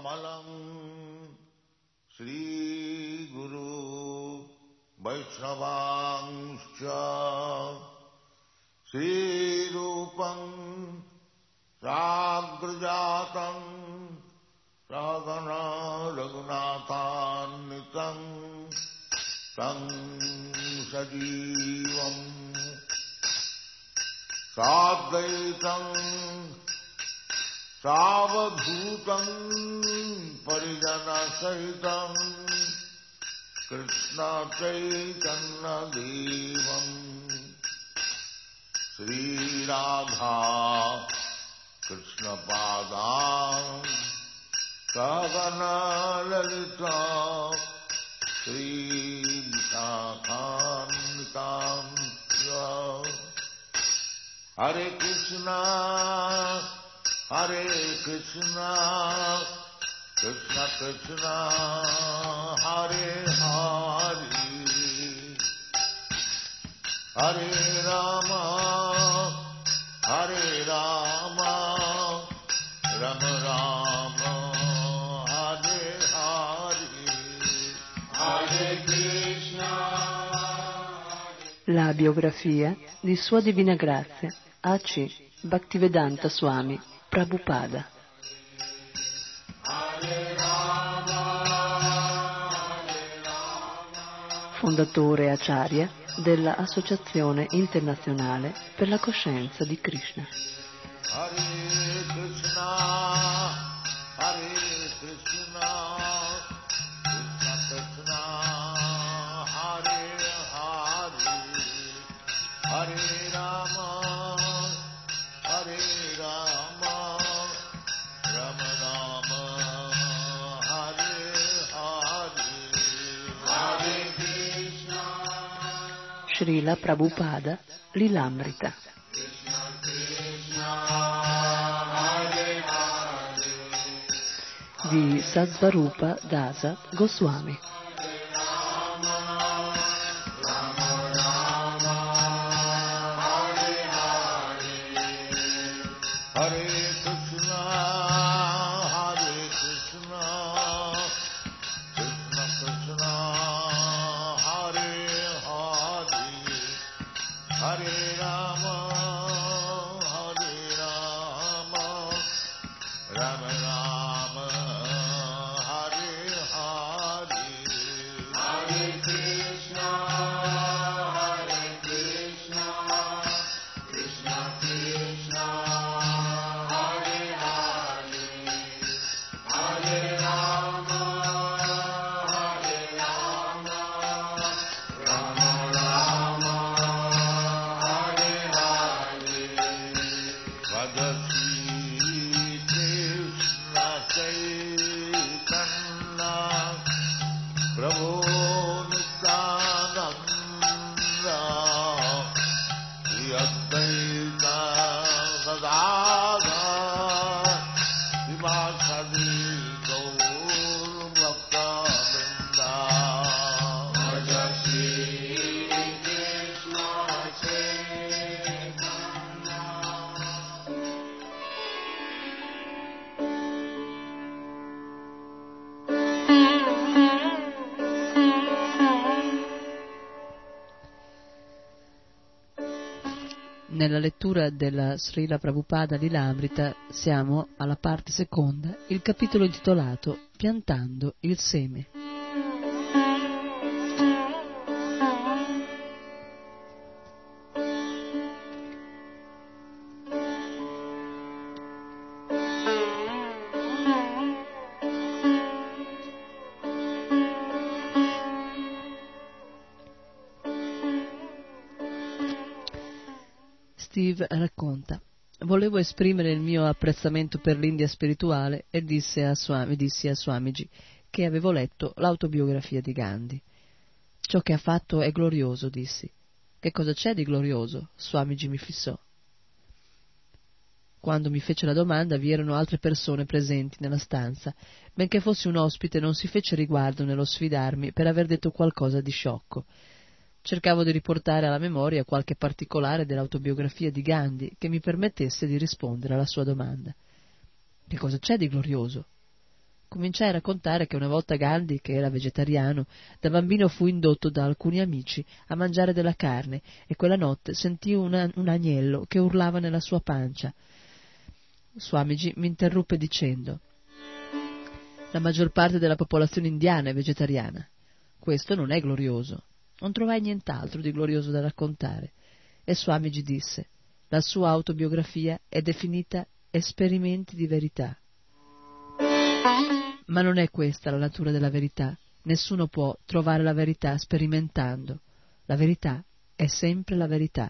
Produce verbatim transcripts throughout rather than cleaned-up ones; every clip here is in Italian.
Kamalam Sri Guru Vaishnavangscha Sri Rupam Sagrajatam Sadhana Raghunathannitam Tam Sajivam Sadvaitam Savadhutam Parijana Sahitam Krishna Chaitanya Devam Sri Radha Krishna Padam Sagana Lalita Sri Vishakhantam Hare Krishna Hare Krishna Krishna Krishna Hare Hare Hare Rama Hare Rama Rama Rama Hare Hare Hare Krishna. La biografia di Sua Divina Grazia A C Bhaktivedanta Swami Prabhupada. Fondatore Acharya della Associazione Internazionale per la Coscienza di Krishna. Hare Krishna, Hare Krishna, Krishna Krishna, Hare Hare, Hare Rama, Hare Rama, Rama Rama, Hare Hare, Hare Krishna. Srila Prabhupada Lilamrita. Di Satsvarupa Dasa Goswami. Hare Krishna, Hare Krishna, Krishna Krishna, Hare Hare, Hare Rama, Hare Rama, Rama Rama, Hare Hare, Hare Krishna, Hare Krishna, Krishna Krishna, Hare Hare, Hare Rama, Hare Rama, Rama Rama, Hare Hare. Vadasi Krishna Chaitanya Prabhu Nityananda Shri Advaita Gadadhara Srivasadi Gaur Bhakta Vrinda. Vadasi Krishna Chaitanya. Nella lettura della Srila Prabhupada Lilamrita siamo alla parte seconda, il capitolo intitolato Piantando il seme. Steve racconta: volevo esprimere il mio apprezzamento per l'India spirituale e disse a Swami, dissi a Swamiji che avevo letto l'autobiografia di Gandhi. Ciò che ha fatto è glorioso, dissi. Che cosa c'è di glorioso? Swamiji mi fissò. Quando mi fece la domanda vi erano altre persone presenti nella stanza. Benché fossi un ospite non si fece riguardo nello sfidarmi per aver detto qualcosa di sciocco. Cercavo di riportare alla memoria qualche particolare dell'autobiografia di Gandhi che mi permettesse di rispondere alla sua domanda. Che cosa c'è di glorioso? Cominciai a raccontare che una volta Gandhi, che era vegetariano, da bambino fu indotto da alcuni amici a mangiare della carne e quella notte sentì una, un agnello che urlava nella sua pancia. Swamiji mi interruppe dicendo: la maggior parte della popolazione indiana è vegetariana. Questo non è glorioso. Non trovai nient'altro di glorioso da raccontare. E Swamiji disse: la sua autobiografia è definita Esperimenti di verità. Ma non è questa la natura della verità. Nessuno può trovare la verità sperimentando. La verità è sempre la verità.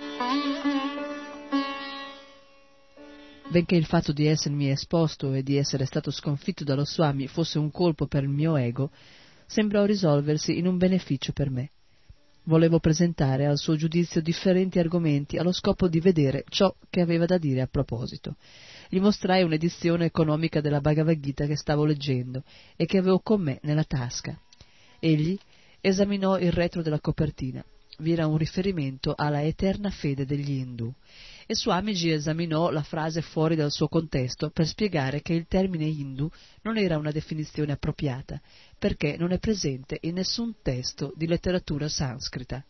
Benché il fatto di essermi esposto e di essere stato sconfitto dallo Swami fosse un colpo per il mio ego, sembrò risolversi in un beneficio per me. Volevo presentare al suo giudizio differenti argomenti allo scopo di vedere ciò che aveva da dire a proposito. Gli mostrai un'edizione economica della Bhagavad Gita che stavo leggendo e che avevo con me nella tasca. Egli esaminò il retro della copertina. Vi era un riferimento alla eterna fede degli Hindu, e Swamiji esaminò la frase fuori dal suo contesto per spiegare che il termine Hindu non era una definizione appropriata, perché non è presente in nessun testo di letteratura sanscrita.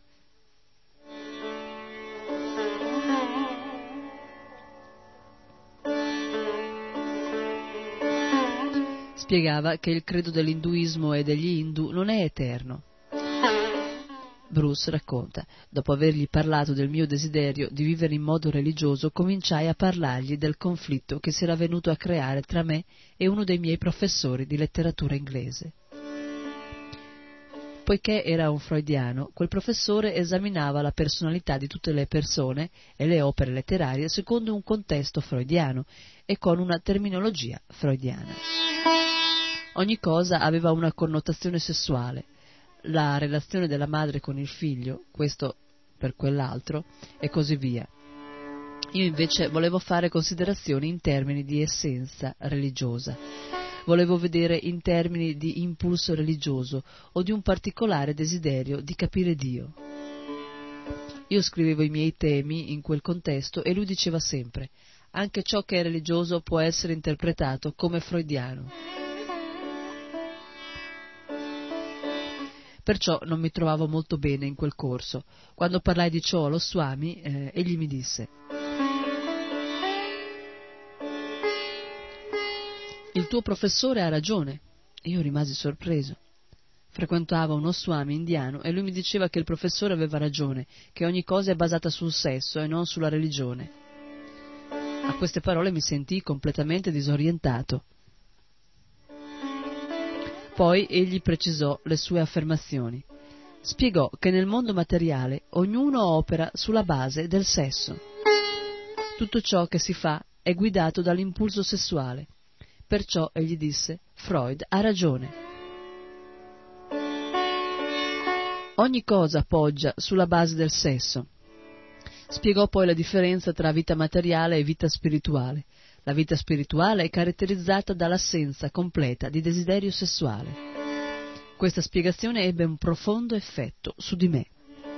Spiegava che il credo dell'induismo e degli Hindu non è eterno. Bruce racconta: dopo avergli parlato del mio desiderio di vivere in modo religioso, cominciai a parlargli del conflitto che si era venuto a creare tra me e uno dei miei professori di letteratura inglese. Poiché era un freudiano, quel professore esaminava la personalità di tutte le persone e le opere letterarie secondo un contesto freudiano e con una terminologia freudiana. Ogni cosa aveva una connotazione sessuale. La relazione della madre con il figlio, questo per quell'altro, e così via. Io invece volevo fare considerazioni in termini di essenza religiosa. Volevo vedere in termini di impulso religioso o di un particolare desiderio di capire Dio. Io scrivevo i miei temi in quel contesto e lui diceva sempre: anche ciò che è religioso può essere interpretato come freudiano. Perciò non mi trovavo molto bene in quel corso. Quando parlai di ciò allo Swami, eh, egli mi disse: il tuo professore ha ragione. Io rimasi sorpreso. Frequentavo uno Swami indiano e lui mi diceva che il professore aveva ragione, che ogni cosa è basata sul sesso e non sulla religione. A queste parole mi sentii completamente disorientato. Poi egli precisò le sue affermazioni. Spiegò che nel mondo materiale ognuno opera sulla base del sesso. Tutto ciò che si fa è guidato dall'impulso sessuale. Perciò egli disse: Freud ha ragione. Ogni cosa poggia sulla base del sesso. Spiegò poi la differenza tra vita materiale e vita spirituale. La vita spirituale è caratterizzata dall'assenza completa di desiderio sessuale. Questa spiegazione ebbe un profondo effetto su di me.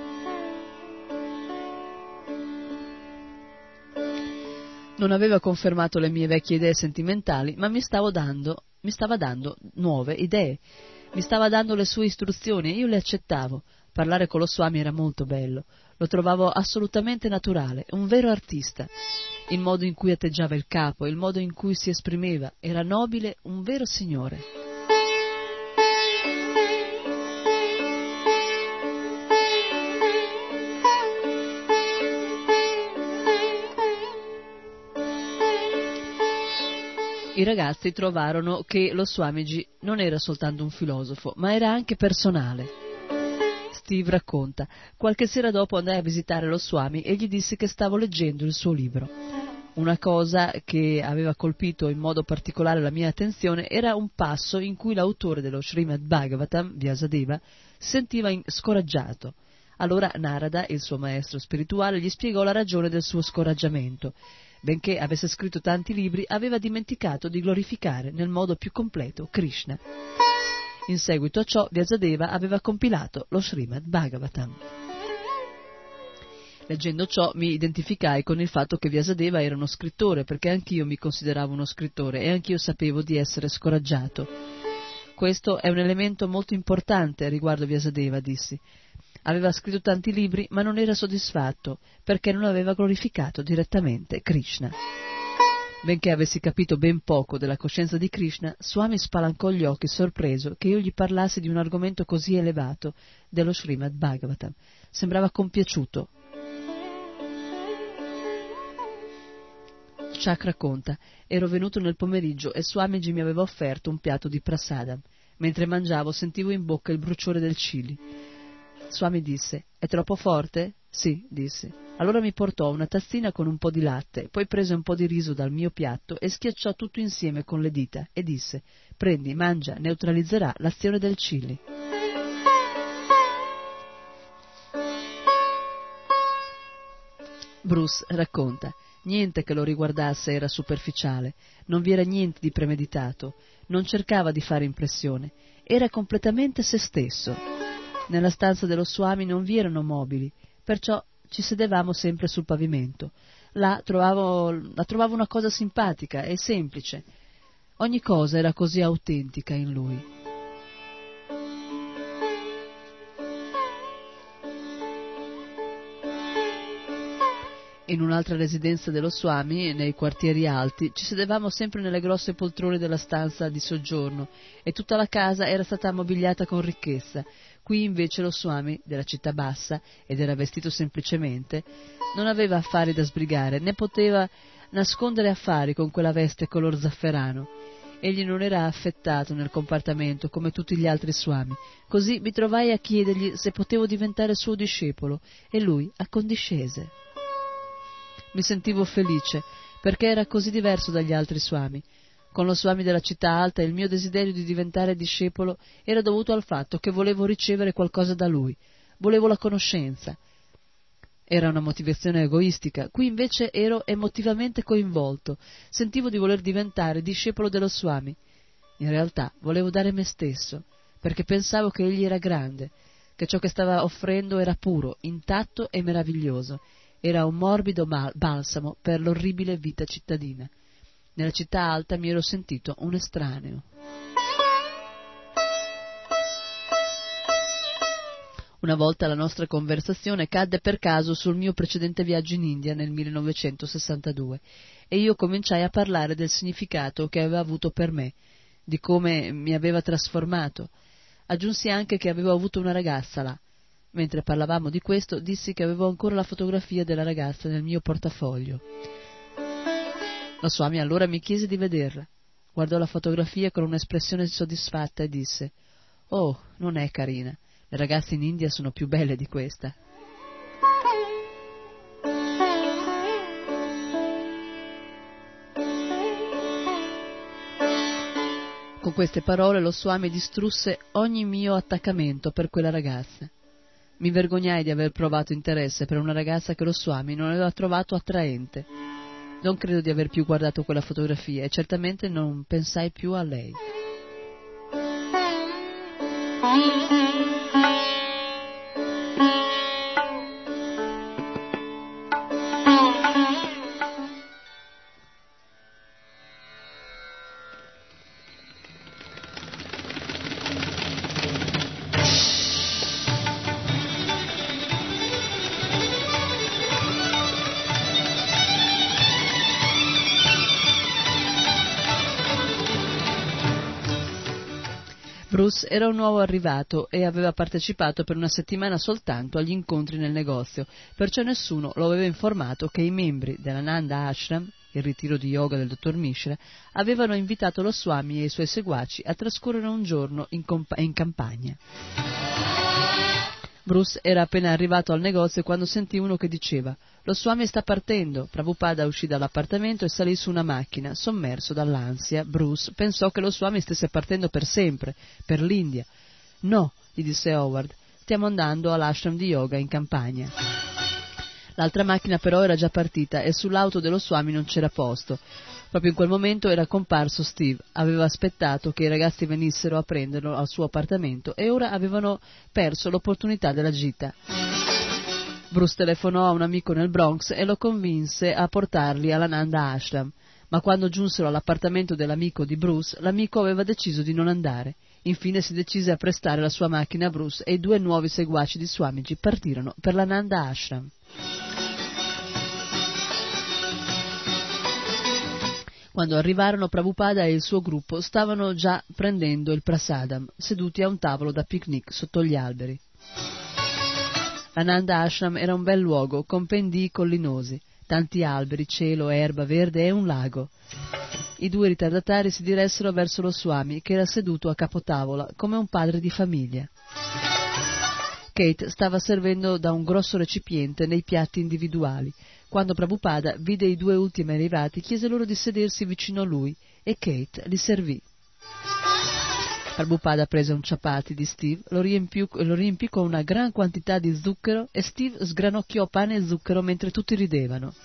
Non aveva confermato le mie vecchie idee sentimentali, ma mi, stavo dando, mi stava dando nuove idee, mi stava dando le sue istruzioni e io le accettavo. Parlare con lo Swami era molto bello, lo trovavo assolutamente naturale, un vero artista. Il modo in cui atteggiava il capo, il modo in cui si esprimeva, era nobile, un vero signore. I ragazzi trovarono che lo Swamiji non era soltanto un filosofo, ma era anche personale. Steve racconta: qualche sera dopo andai a visitare lo Swami e gli dissi che stavo leggendo il suo libro. Una cosa che aveva colpito in modo particolare la mia attenzione era un passo in cui l'autore dello Srimad Bhagavatam, Vyasadeva, si sentiva scoraggiato. Allora Narada, il suo maestro spirituale, gli spiegò la ragione del suo scoraggiamento. Benché avesse scritto tanti libri, aveva dimenticato di glorificare nel modo più completo Krishna. In seguito a ciò, Vyasadeva aveva compilato lo Srimad Bhagavatam. Leggendo ciò mi identificai con il fatto che Vyasadeva era uno scrittore, perché anch'io mi consideravo uno scrittore e anch'io sapevo di essere scoraggiato. Questo è un elemento molto importante riguardo Vyasadeva, dissi. Aveva scritto tanti libri, ma non era soddisfatto, perché non aveva glorificato direttamente Krishna. Benché avessi capito ben poco della coscienza di Krishna, Swami spalancò gli occhi sorpreso che io gli parlassi di un argomento così elevato dello Srimad Bhagavatam. Sembrava compiaciuto. Shak racconta: ero venuto nel pomeriggio e Swamiji mi aveva offerto un piatto di prasadam. Mentre mangiavo sentivo in bocca il bruciore del chili. Swami disse: è troppo forte? Sì, dissi. Allora mi portò una tazzina con un po' di latte, poi prese un po' di riso dal mio piatto e schiacciò tutto insieme con le dita e disse: prendi, mangia, neutralizzerà l'azione del chili. Bruce racconta: niente che lo riguardasse era superficiale, non vi era niente di premeditato, non cercava di fare impressione, era completamente se stesso. Nella stanza dello Swami non vi erano mobili, perciò ci sedevamo sempre sul pavimento. Là trovavo, la trovavo una cosa simpatica e semplice. Ogni cosa era così autentica in lui. In un'altra residenza dello Swami, nei quartieri alti, ci sedevamo sempre nelle grosse poltrone della stanza di soggiorno e tutta la casa era stata ammobiliata con ricchezza. Qui invece lo Swami, della città bassa, ed era vestito semplicemente, non aveva affari da sbrigare, né poteva nascondere affari con quella veste color zafferano. Egli non era affettato nel comportamento come tutti gli altri Swami. Così mi trovai a chiedergli se potevo diventare suo discepolo e lui accondiscese. Mi sentivo felice, perché era così diverso dagli altri Swami. Con lo Swami della città alta il mio desiderio di diventare discepolo era dovuto al fatto che volevo ricevere qualcosa da lui, volevo la conoscenza. Era una motivazione egoistica, qui invece ero emotivamente coinvolto, sentivo di voler diventare discepolo dello Swami. In realtà volevo dare me stesso, perché pensavo che egli era grande, che ciò che stava offrendo era puro, intatto e meraviglioso. Era un morbido balsamo per l'orribile vita cittadina. Nella città alta mi ero sentito un estraneo. Una volta la nostra conversazione cadde per caso sul mio precedente viaggio in India nel millenovecentosessantadue e io cominciai a parlare del significato che aveva avuto per me, di come mi aveva trasformato. Aggiunsi anche che avevo avuto una ragazza là. Mentre parlavamo di questo, dissi che avevo ancora la fotografia della ragazza nel mio portafoglio. Lo Swami allora mi chiese di vederla. Guardò la fotografia con un'espressione soddisfatta e disse: «Oh, non è carina. Le ragazze in India sono più belle di questa». Con queste parole lo Swami distrusse ogni mio attaccamento per quella ragazza. Mi vergognai di aver provato interesse per una ragazza che lo Swami non aveva trovato attraente. Non credo di aver più guardato quella fotografia e certamente non pensai più a lei. Bruce era un nuovo arrivato e aveva partecipato per una settimana soltanto agli incontri nel negozio, perciò nessuno lo aveva informato che i membri dell'Ananda Ashram, il ritiro di yoga del dottor Mishra, avevano invitato lo Swami e i suoi seguaci a trascorrere un giorno in, compa- in campagna. Bruce era appena arrivato al negozio quando sentì uno che diceva: «Lo Swami sta partendo». Prabhupada uscì dall'appartamento e salì su una macchina. Sommerso dall'ansia, Bruce pensò che lo Swami stesse partendo per sempre, per l'India. «No», gli disse Howard, «stiamo andando all'ashram di yoga in campagna». L'altra macchina però era già partita e sull'auto dello Swami non c'era posto. Proprio in quel momento era comparso Steve. Aveva aspettato che i ragazzi venissero a prenderlo al suo appartamento e ora avevano perso l'opportunità della gita. Bruce telefonò a un amico nel Bronx e lo convinse a portarli all'Ananda Ashram, ma quando giunsero all'appartamento dell'amico di Bruce, l'amico aveva deciso di non andare. Infine si decise a prestare la sua macchina a Bruce e i due nuovi seguaci di Swamiji partirono per l'Ananda Ashram. Quando arrivarono, Prabhupada e il suo gruppo stavano già prendendo il prasadam, seduti a un tavolo da picnic sotto gli alberi. L'Ananda Ashram era un bel luogo, con pendii collinosi, tanti alberi, cielo, erba verde e un lago. I due ritardatari si diressero verso lo Swami, che era seduto a capotavola, come un padre di famiglia. Kate stava servendo da un grosso recipiente nei piatti individuali. Quando Prabhupada vide i due ultimi arrivati, chiese loro di sedersi vicino a lui e Kate li servì. Prabhupada prese un chapati di Steve, lo riempì, lo riempì con una gran quantità di zucchero e Steve sgranocchiò pane e zucchero mentre tutti ridevano.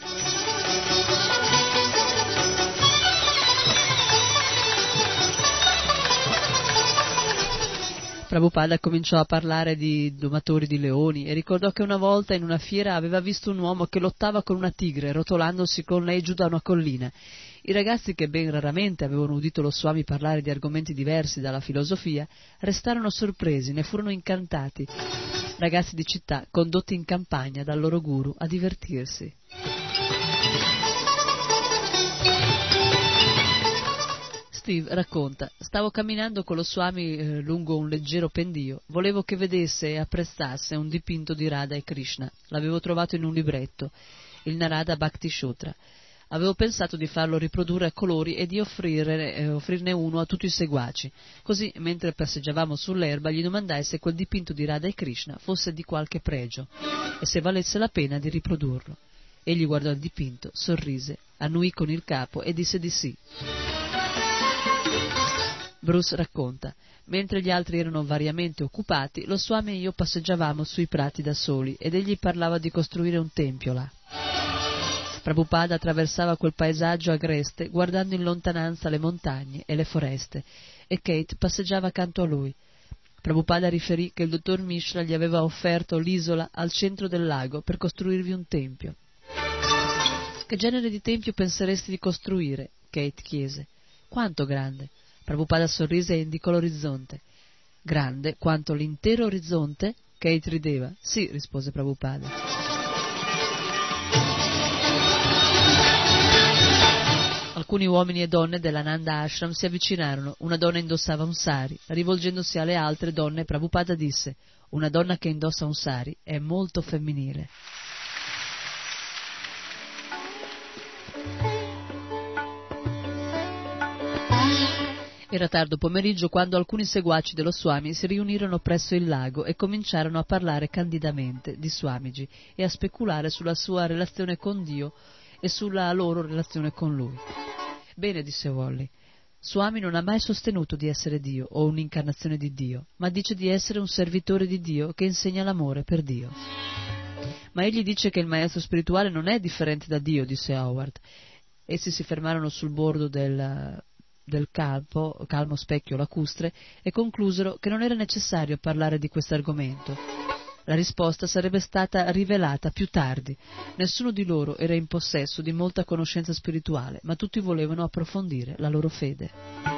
Prabhupada cominciò a parlare di domatori di leoni e ricordò che una volta in una fiera aveva visto un uomo che lottava con una tigre, rotolandosi con lei giù da una collina. I ragazzi, che ben raramente avevano udito lo Swami parlare di argomenti diversi dalla filosofia, restarono sorpresi, ne furono incantati. Ragazzi di città, condotti in campagna dal loro guru a divertirsi. Steve racconta: stavo camminando con lo Swami eh, lungo un leggero pendio, volevo che vedesse e apprezzasse un dipinto di Radha e Krishna, l'avevo trovato in un libretto, il Narada Bhakti Sutra. Avevo pensato di farlo riprodurre a colori e di offrire, eh, offrirne uno a tutti i seguaci. Così, mentre passeggiavamo sull'erba, gli domandai se quel dipinto di Radha e Krishna fosse di qualche pregio e se valesse la pena di riprodurlo. Egli guardò il dipinto, sorrise, annuì con il capo e disse di sì. Bruce racconta: mentre gli altri erano variamente occupati, lo Swami e io passeggiavamo sui prati da soli ed egli parlava di costruire un tempio là. Prabhupada attraversava quel paesaggio agreste guardando in lontananza le montagne e le foreste e Kate passeggiava accanto a lui. Prabhupada riferì che il dottor Mishra gli aveva offerto l'isola al centro del lago per costruirvi un tempio. Che genere di tempio penseresti di costruire? Kate chiese. Quanto grande? Prabhupada sorrise e indicò l'orizzonte. Grande quanto l'intero orizzonte? Kate rideva. Sì, rispose Prabhupada. Alcuni uomini e donne dell'Ananda Ashram si avvicinarono. Una donna indossava un sari. Rivolgendosi alle altre donne, Prabhupada disse: una donna che indossa un sari è molto femminile. Era tardo pomeriggio quando alcuni seguaci dello Swami si riunirono presso il lago e cominciarono a parlare candidamente di Swamiji e a speculare sulla sua relazione con Dio e sulla loro relazione con lui. Bene, disse Wally, Swami non ha mai sostenuto di essere Dio o un'incarnazione di Dio, ma dice di essere un servitore di Dio che insegna l'amore per Dio. Ma egli dice che il maestro spirituale non è differente da Dio, disse Howard. Essi si fermarono sul bordo del, del calmo, calmo specchio lacustre e conclusero che non era necessario parlare di questo argomento. La risposta sarebbe stata rivelata più tardi. Nessuno di loro era in possesso di molta conoscenza spirituale, ma tutti volevano approfondire la loro fede.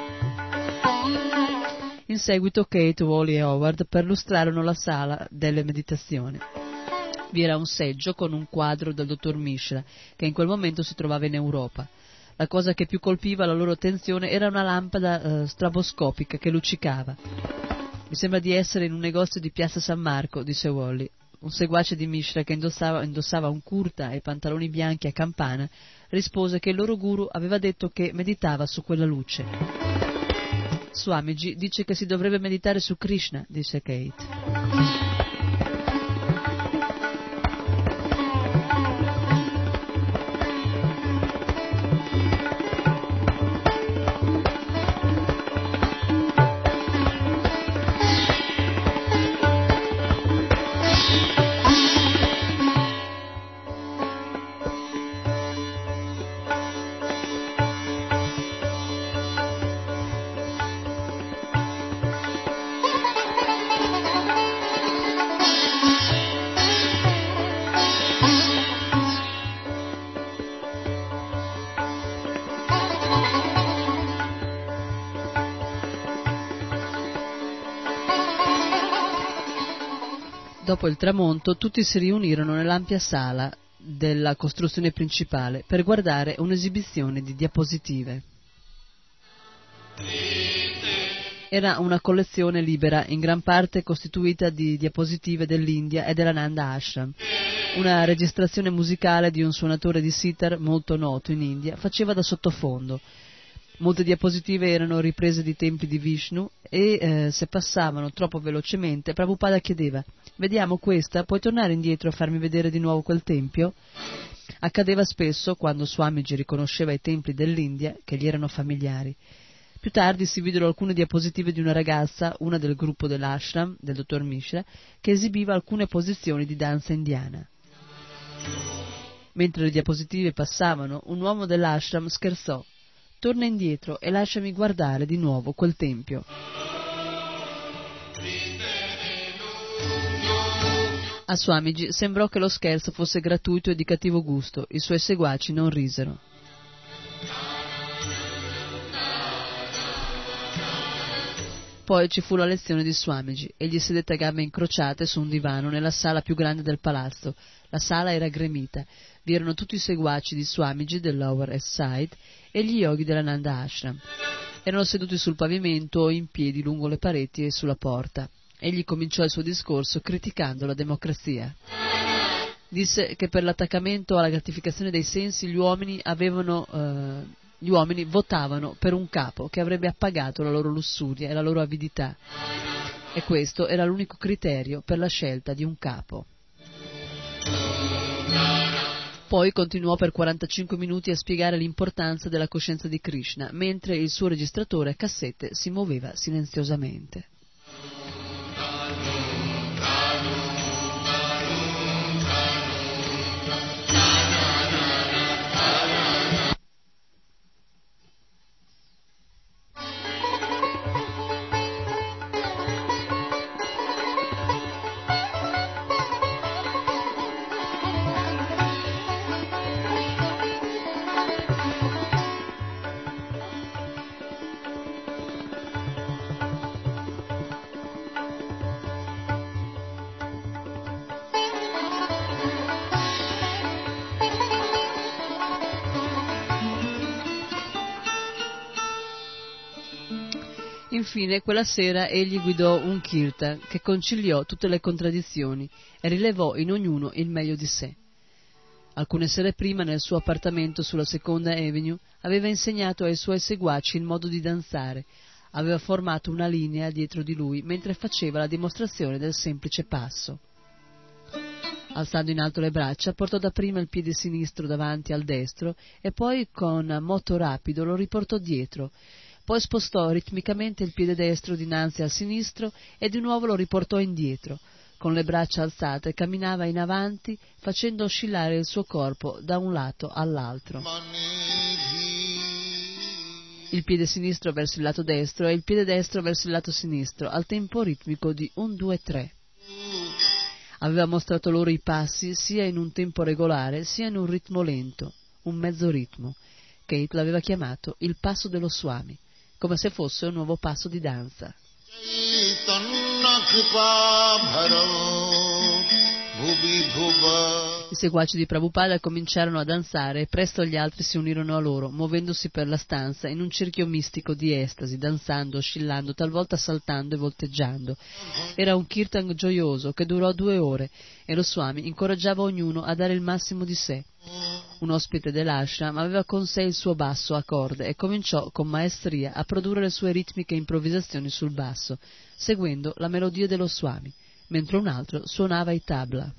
In seguito Kate, Wally e Howard perlustrarono la sala delle meditazioni. Vi era un seggio con un quadro del dottor Mishra, che in quel momento si trovava in Europa. La cosa che più colpiva la loro attenzione era una lampada eh, straboscopica che luccicava. Mi sembra di essere in un negozio di Piazza San Marco, disse Wally. Un seguace di Mishra che indossava, indossava un kurta e pantaloni bianchi a campana rispose che il loro guru aveva detto che meditava su quella luce. Swamiji dice che si dovrebbe meditare su Krishna, disse Kate. Dopo il tramonto, tutti si riunirono nell'ampia sala della costruzione principale per guardare un'esibizione di diapositive. Era una collezione libera, in gran parte costituita di diapositive dell'India e della Nanda Ashram. Una registrazione musicale di un suonatore di sitar molto noto in India faceva da sottofondo. Molte diapositive erano riprese di templi di Vishnu e eh, se passavano troppo velocemente, Prabhupada chiedeva: «Vediamo questa, puoi tornare indietro a farmi vedere di nuovo quel tempio?» Accadeva spesso, quando Swamiji riconosceva i templi dell'India, che gli erano familiari. Più tardi si videro alcune diapositive di una ragazza, una del gruppo dell'ashram, del dottor Mishra, che esibiva alcune posizioni di danza indiana. Mentre le diapositive passavano, un uomo dell'ashram scherzò: «Torna indietro e lasciami guardare di nuovo quel tempio». A Swamiji sembrò che lo scherzo fosse gratuito e di cattivo gusto. I suoi seguaci non risero. Poi ci fu la lezione di Swamiji. Egli sedette a gambe incrociate su un divano nella sala più grande del palazzo. La sala era gremita. Vi erano tutti i seguaci di Swamiji del Lower East Side e gli yogi della Nanda Ashram. Erano seduti sul pavimento o in piedi lungo le pareti e sulla porta. Egli cominciò il suo discorso criticando la democrazia. Disse che per l'attaccamento alla gratificazione dei sensi gli uomini avevano... Eh, Gli uomini votavano per un capo che avrebbe appagato la loro lussuria e la loro avidità, e questo era l'unico criterio per la scelta di un capo. Poi continuò per quarantacinque minuti a spiegare l'importanza della coscienza di Krishna, mentre il suo registratore a cassette si muoveva silenziosamente. Infine, quella sera egli guidò un kirtan che conciliò tutte le contraddizioni e rilevò in ognuno il meglio di sé. Alcune sere prima, nel suo appartamento sulla Seconda Avenue, aveva insegnato ai suoi seguaci il modo di danzare, aveva formato una linea dietro di lui mentre faceva la dimostrazione del semplice passo. Alzando in alto le braccia, portò dapprima il piede sinistro davanti al destro e poi con moto rapido lo riportò dietro. Poi spostò ritmicamente il piede destro dinanzi al sinistro e di nuovo lo riportò indietro. Con le braccia alzate camminava in avanti, facendo oscillare il suo corpo da un lato all'altro. Il piede sinistro verso il lato destro e il piede destro verso il lato sinistro, al tempo ritmico di un, due, tre. Aveva mostrato loro i passi sia in un tempo regolare sia in un ritmo lento, un mezzo ritmo. Kate l'aveva chiamato il passo dello Swami, come se fosse un nuovo passo di danza. I seguaci di Prabhupada cominciarono a danzare e presto gli altri si unirono a loro, muovendosi per la stanza in un cerchio mistico di estasi, danzando, oscillando, talvolta saltando e volteggiando. Era un kirtan gioioso che durò due ore e lo Swami incoraggiava ognuno a dare il massimo di sé. Un ospite dell'ashram aveva con sé il suo basso a corde e cominciò con maestria a produrre le sue ritmiche improvvisazioni sul basso, seguendo la melodia dello Swami, mentre un altro suonava i tabla.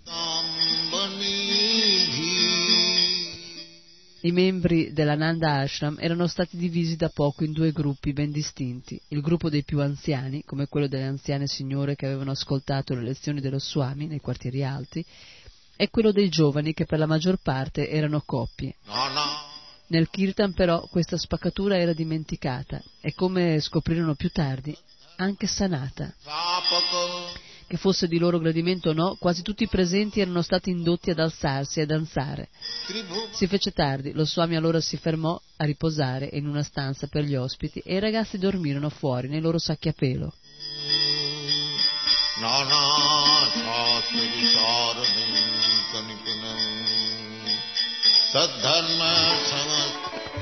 I membri della Nanda Ashram erano stati divisi da poco in due gruppi ben distinti: il gruppo dei più anziani, come quello delle anziane signore che avevano ascoltato le lezioni dello Swami nei quartieri alti, e quello dei giovani che per la maggior parte erano coppie. No, no. Nel kirtan però questa spaccatura era dimenticata e, come scoprirono più tardi, anche sanata. Che fosse di loro gradimento o no, quasi tutti i presenti erano stati indotti ad alzarsi e a danzare. Si fece tardi, lo Swami allora si fermò a riposare in una stanza per gli ospiti e i ragazzi dormirono fuori nei loro sacchi a pelo. Nana Shastra Vicharanam Kanikanam Saddharma Samat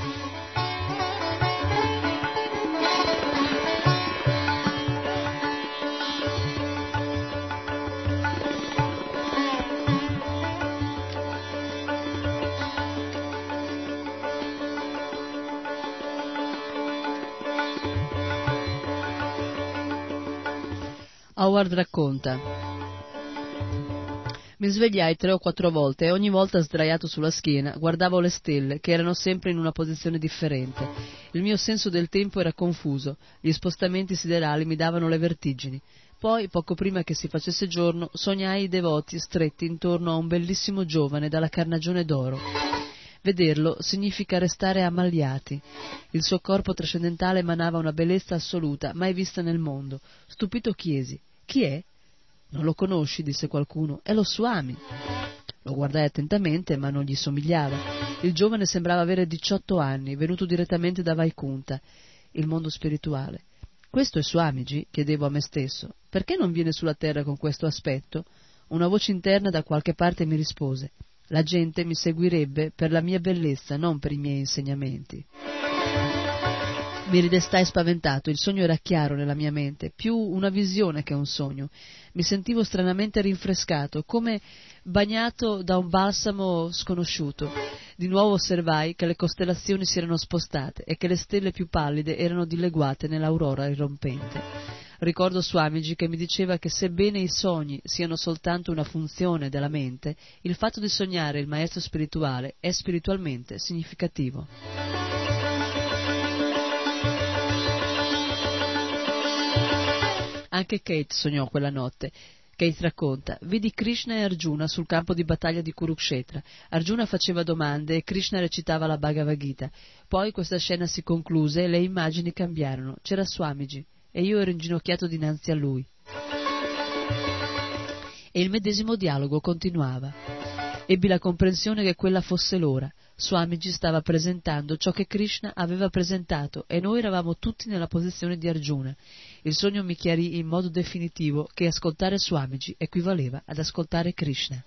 Howard racconta: mi svegliai tre o quattro volte e ogni volta sdraiato sulla schiena guardavo le stelle, che erano sempre in una posizione differente. Il mio senso del tempo era confuso, gli spostamenti siderali mi davano le vertigini. Poi, poco prima che si facesse giorno, sognai i devoti stretti intorno a un bellissimo giovane dalla carnagione d'oro. Vederlo significa restare ammaliati. Il suo corpo trascendentale emanava una bellezza assoluta, mai vista nel mondo. Stupito chiesi: chi è? Non lo conosci, disse qualcuno. È lo Swami. Lo guardai attentamente, ma non gli somigliava. Il giovane sembrava avere diciotto anni, venuto direttamente da Vaikunta, il mondo spirituale. Questo è Swamiji? Chiedevo a me stesso. Perché non viene sulla terra con questo aspetto? Una voce interna da qualche parte mi rispose: la gente mi seguirebbe per la mia bellezza, non per i miei insegnamenti. Mi ridestai spaventato, il sogno era chiaro nella mia mente, più una visione che un sogno. Mi sentivo stranamente rinfrescato, come bagnato da un balsamo sconosciuto. Di nuovo osservai che le costellazioni si erano spostate e che le stelle più pallide erano dileguate nell'aurora irrompente. Ricordo Swamiji che mi diceva che sebbene i sogni siano soltanto una funzione della mente, il fatto di sognare il maestro spirituale è spiritualmente significativo. Anche Kate sognò quella notte. Kate racconta: vidi Krishna e Arjuna sul campo di battaglia di Kurukshetra. Arjuna faceva domande e Krishna recitava la Bhagavad Gita. Poi questa scena si concluse e le immagini cambiarono. C'era Swamiji e io ero inginocchiato dinanzi a lui. E il medesimo dialogo continuava. Ebbi la comprensione che quella fosse l'ora. Swamiji stava presentando ciò che Krishna aveva presentato e noi eravamo tutti nella posizione di Arjuna. Il sogno mi chiarì in modo definitivo che ascoltare Swamiji equivaleva ad ascoltare Krishna.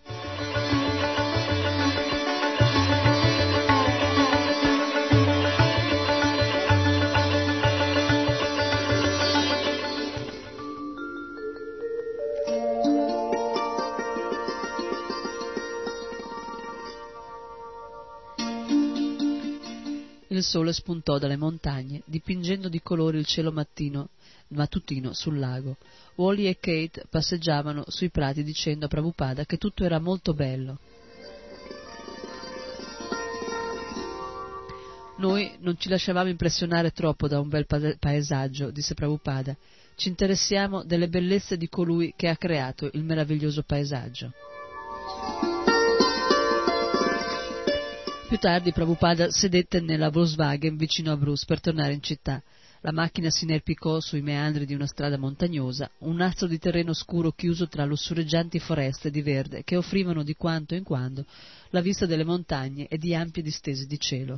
Il sole spuntò dalle montagne, dipingendo di colori il cielo mattino, mattutino sul lago. Wally e Kate passeggiavano sui prati dicendo a Prabhupada che tutto era molto bello. Noi non ci lasciavamo impressionare troppo da un bel paesaggio, disse Prabhupada. Ci interessiamo delle bellezze di colui che ha creato il meraviglioso paesaggio. Più tardi Prabhupada sedette nella Volkswagen vicino a Bruce per tornare in città. La macchina si inerpicò sui meandri di una strada montagnosa, un nastro di terreno scuro chiuso tra lussureggianti foreste di verde che offrivano di quando in quando la vista delle montagne e di ampie distese di cielo.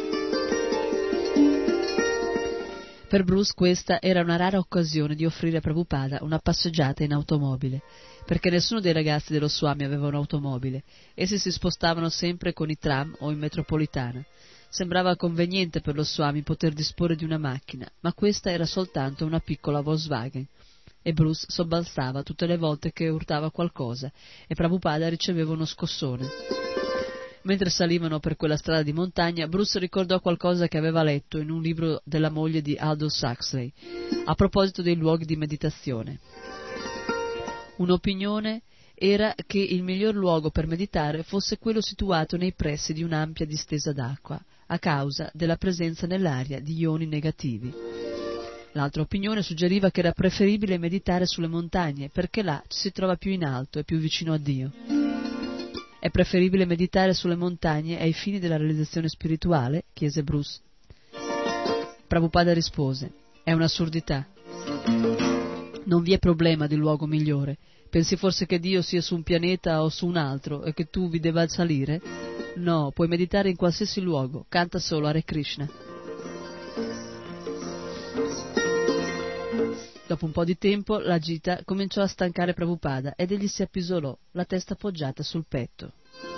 Per Bruce questa era una rara occasione di offrire a Prabhupada una passeggiata in automobile, perché nessuno dei ragazzi dello Swami aveva un'automobile. Essi si spostavano sempre con i tram o in metropolitana. Sembrava conveniente per lo Swami poter disporre di una macchina, ma questa era soltanto una piccola Volkswagen. E Bruce sobbalzava tutte le volte che urtava qualcosa, e Prabhupada riceveva uno scossone. Mentre salivano per quella strada di montagna, Bruce ricordò qualcosa che aveva letto in un libro della moglie di Aldous Huxley, a proposito dei luoghi di meditazione. Un'opinione era che il miglior luogo per meditare fosse quello situato nei pressi di un'ampia distesa d'acqua, a causa della presenza nell'aria di ioni negativi. L'altra opinione suggeriva che era preferibile meditare sulle montagne, perché là ci si trova più in alto e più vicino a Dio. È preferibile meditare sulle montagne ai fini della realizzazione spirituale? Chiese Bruce. Prabhupada rispose: è un'assurdità. Non vi è problema di luogo migliore. Pensi forse che Dio sia su un pianeta o su un altro e che tu vi debba salire? No, puoi meditare in qualsiasi luogo, canta solo Hare Krishna. Dopo un po' di tempo la gita cominciò a stancare Prabhupada ed egli si appisolò, la testa appoggiata sul petto.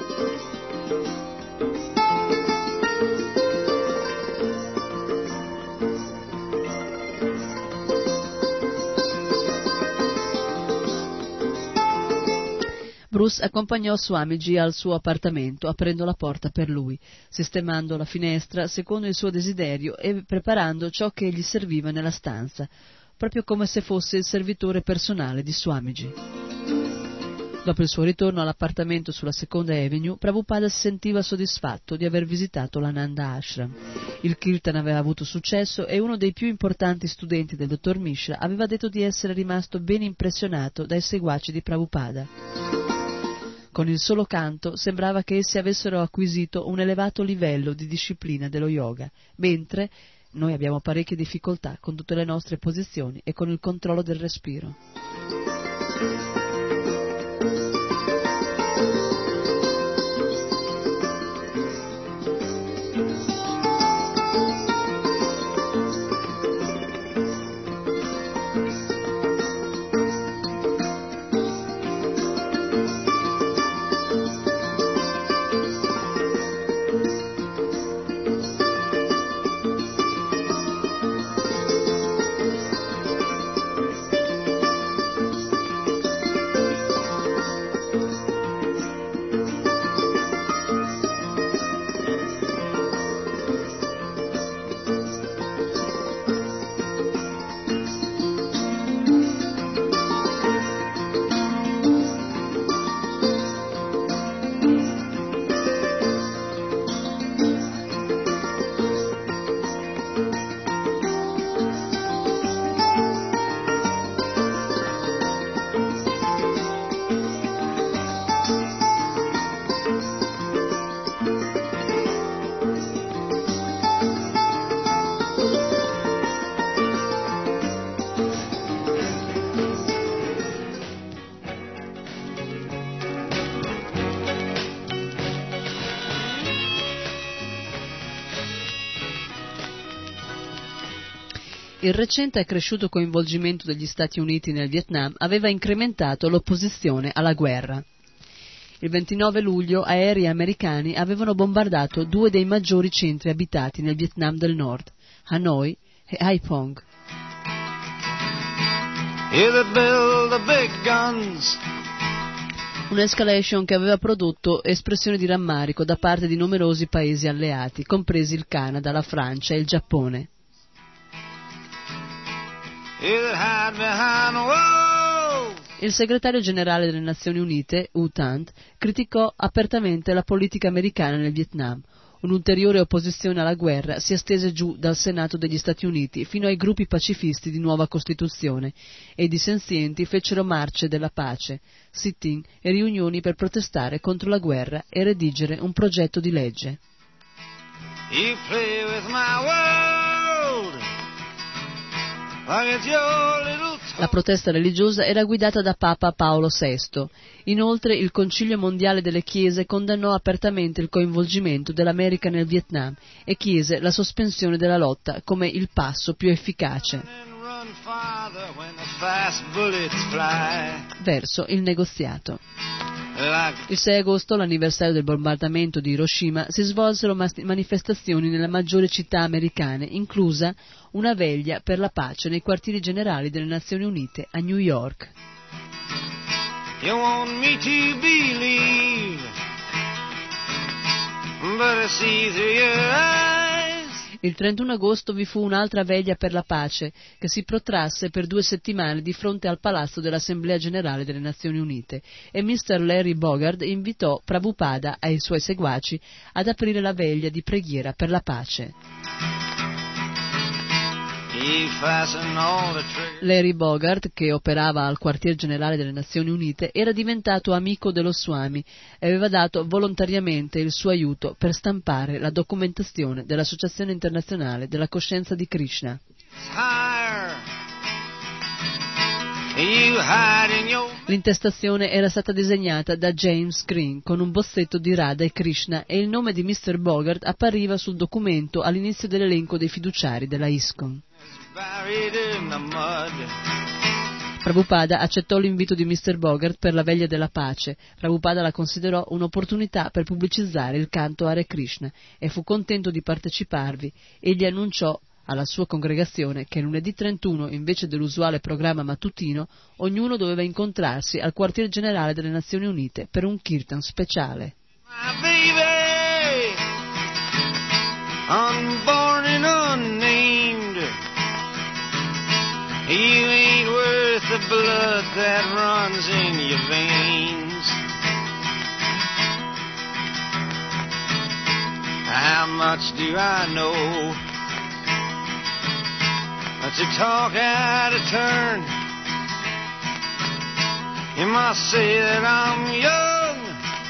Bruce accompagnò Swamiji al suo appartamento, aprendo la porta per lui, sistemando la finestra secondo il suo desiderio e preparando ciò che gli serviva nella stanza, proprio come se fosse il servitore personale di Swamiji. Dopo il suo ritorno all'appartamento sulla Seconda Avenue, Prabhupada si sentiva soddisfatto di aver visitato l'Ananda Ashram. Il Kirtan aveva avuto successo e uno dei più importanti studenti del dottor Mishra aveva detto di essere rimasto ben impressionato dai seguaci di Prabhupada. Con il solo canto sembrava che essi avessero acquisito un elevato livello di disciplina dello yoga, mentre noi abbiamo parecchie difficoltà con tutte le nostre posizioni e con il controllo del respiro. Il recente e cresciuto coinvolgimento degli Stati Uniti nel Vietnam aveva incrementato l'opposizione alla guerra. Il ventinove luglio aerei americani avevano bombardato due dei maggiori centri abitati nel Vietnam del Nord, Hanoi e Haiphong. Un'escalation che aveva prodotto espressioni di rammarico da parte di numerosi paesi alleati, compresi il Canada, la Francia e il Giappone. Il segretario generale delle Nazioni Unite, U Thant, criticò apertamente la politica americana nel Vietnam. Un'ulteriore opposizione alla guerra si estese giù dal Senato degli Stati Uniti fino ai gruppi pacifisti di Nuova Costituzione e i dissenzienti fecero marce della pace, sit-in e riunioni per protestare contro la guerra e redigere un progetto di legge. You play with my world. La protesta religiosa era guidata da Papa Paolo sesto. Inoltre il Concilio Mondiale delle Chiese condannò apertamente il coinvolgimento dell'America nel Vietnam e chiese la sospensione della lotta come il passo più efficace verso il negoziato. Il sei agosto, l'anniversario del bombardamento di Hiroshima, si svolsero manifestazioni nelle maggiori città americane, inclusa una veglia per la pace nei quartieri generali delle Nazioni Unite a New York. You want me to believe, but I see through your eyes. Il trentuno agosto vi fu un'altra veglia per la pace che si protrasse per due settimane di fronte al palazzo dell'Assemblea Generale delle Nazioni Unite e mister Larry Bogard invitò Prabhupada e i suoi seguaci ad aprire la veglia di preghiera per la pace. Larry Bogard, che operava al quartier generale delle Nazioni Unite, era diventato amico dello Swami e aveva dato volontariamente il suo aiuto per stampare la documentazione dell'Associazione Internazionale della Coscienza di Krishna. L'intestazione era stata disegnata da James Green con un bozzetto di Radha e Krishna e il nome di mister Bogard appariva sul documento all'inizio dell'elenco dei fiduciari della ISKCON. Prabhupada accettò l'invito di mister Bogart per la veglia della pace. Prabhupada la considerò un'opportunità per pubblicizzare il canto Hare Krishna e fu contento di parteciparvi. Egli annunciò alla sua congregazione che lunedì trentuno, invece dell'usuale programma mattutino, ognuno doveva incontrarsi al quartier generale delle Nazioni Unite per un kirtan speciale. My baby, unborn and unnamed, you ain't worth the blood that runs in your veins. How much do I know to talk out of turn? You must say that I'm young,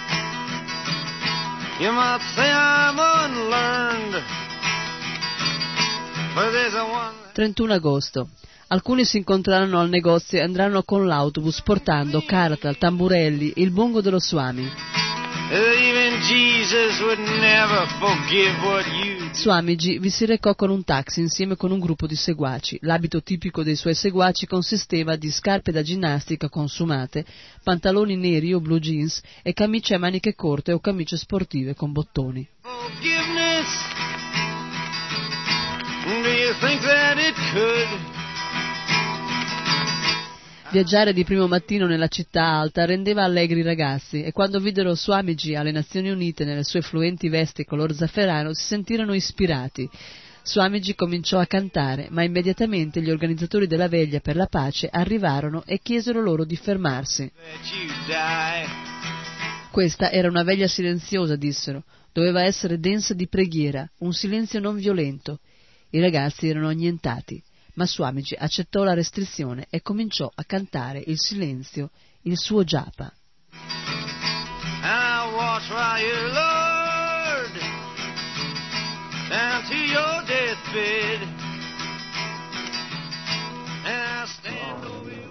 you might say I'm unlearned, but there's a one... trentuno agosto. Alcuni si incontreranno al negozio e andranno con l'autobus portando kartal, tamburelli, il bongo dello Swami. Even Jesus would never forgive what you... Swamiji vi si recò con un taxi insieme con un gruppo di seguaci. L'abito tipico dei suoi seguaci consisteva di scarpe da ginnastica consumate, pantaloni neri o blue jeans e camicie a maniche corte o camicie sportive con bottoni. Forgiveness, do you think that it could? Viaggiare di primo mattino nella città alta rendeva allegri i ragazzi e quando videro Swamiji alle Nazioni Unite nelle sue fluenti vesti color zafferano si sentirono ispirati. Swamiji cominciò a cantare, ma immediatamente gli organizzatori della veglia per la pace arrivarono e chiesero loro di fermarsi. Questa era una veglia silenziosa, dissero. Doveva essere densa di preghiera, un silenzio non violento. I ragazzi erano annientati. Ma Swamiji accettò la restrizione e cominciò a cantare il silenzio, il suo japa. I watch while you Lord down to your deathbed, and I stand over you.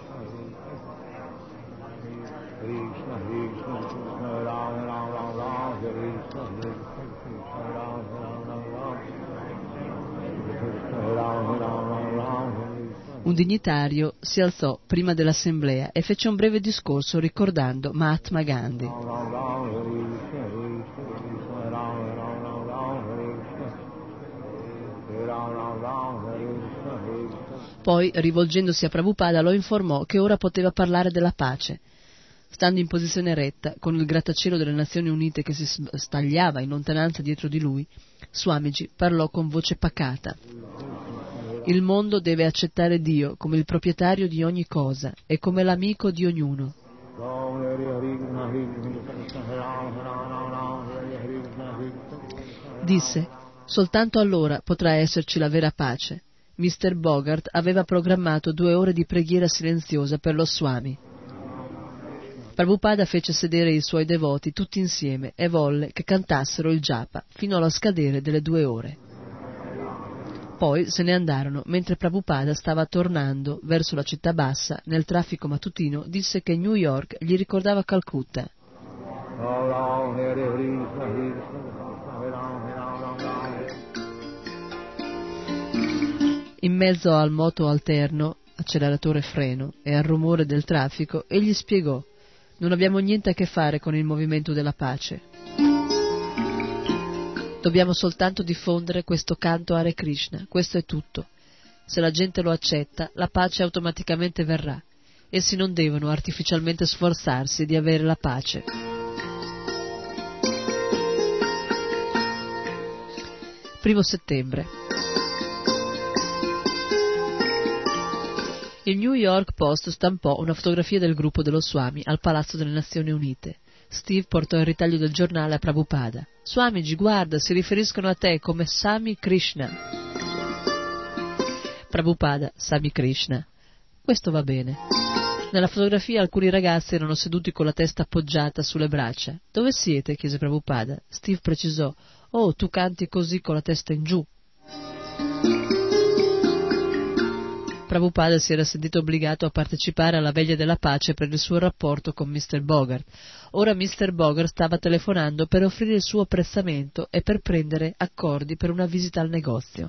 Krishna, Krishna, Krishna, Ram, Ram, Ram, Ram, Krishna, Krishna, Ram, Ram, Ram, Ram, Krishna, Ram, Ram, Ram. Un dignitario si alzò prima dell'assemblea e fece un breve discorso ricordando Mahatma Gandhi. Poi, rivolgendosi a Prabhupada, lo informò che ora poteva parlare della pace. Stando in posizione retta, con il grattacielo delle Nazioni Unite che si stagliava in lontananza dietro di lui, Swamiji parlò con voce pacata. Il mondo deve accettare Dio come il proprietario di ogni cosa e come l'amico di ognuno. Disse, soltanto allora potrà esserci la vera pace. mister Bogart aveva programmato due ore di preghiera silenziosa per lo Swami. Prabhupada fece sedere i suoi devoti tutti insieme e volle che cantassero il japa fino allo scadere delle due ore. Poi se ne andarono, mentre Prabhupada stava tornando verso la città bassa, nel traffico mattutino, disse che New York gli ricordava Calcutta. In mezzo al moto alterno, acceleratore freno, e al rumore del traffico, egli spiegò: non abbiamo niente a che fare con il movimento della pace. Dobbiamo soltanto diffondere questo canto Hare Krishna, questo è tutto. Se la gente lo accetta, la pace automaticamente verrà. Essi non devono artificialmente sforzarsi di avere la pace. Primo settembre. Il New York Post stampò una fotografia del gruppo dello Swami al Palazzo delle Nazioni Unite. Steve portò il ritaglio del giornale a Prabhupada. Swamiji, guarda, si riferiscono a te come Sami Krishna. Prabhupada, Sami Krishna. Questo va bene. Nella fotografia alcuni ragazzi erano seduti con la testa appoggiata sulle braccia. Dove siete? Chiese Prabhupada. Steve precisò: oh, tu canti così con la testa in giù. Prabhupada si era sentito obbligato a partecipare alla veglia della pace per il suo rapporto con mister Bogart. Ora mister Bogart stava telefonando per offrire il suo apprezzamento e per prendere accordi per una visita al negozio.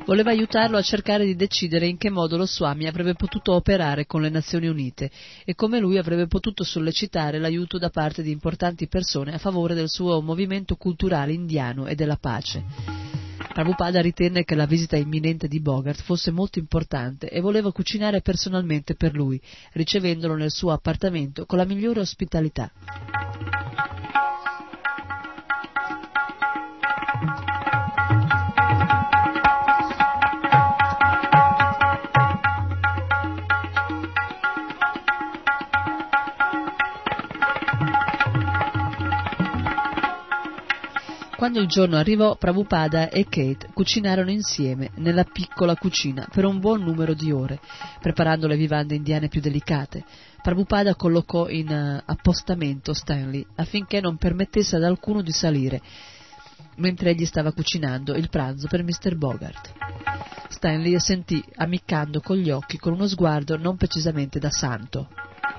Voleva aiutarlo a cercare di decidere in che modo lo Swami avrebbe potuto operare con le Nazioni Unite e come lui avrebbe potuto sollecitare l'aiuto da parte di importanti persone a favore del suo movimento culturale indiano e della pace. Prabhupada ritenne che la visita imminente di Bogart fosse molto importante e voleva cucinare personalmente per lui, ricevendolo nel suo appartamento con la migliore ospitalità. Quando il giorno arrivò, Prabhupada e Kate cucinarono insieme nella piccola cucina per un buon numero di ore, preparando le vivande indiane più delicate. Prabhupada collocò in uh, appostamento Stanley affinché non permettesse ad alcuno di salire, mentre egli stava cucinando il pranzo per mister Bogart. Stanley sentì ammiccando con gli occhi con uno sguardo non precisamente da santo.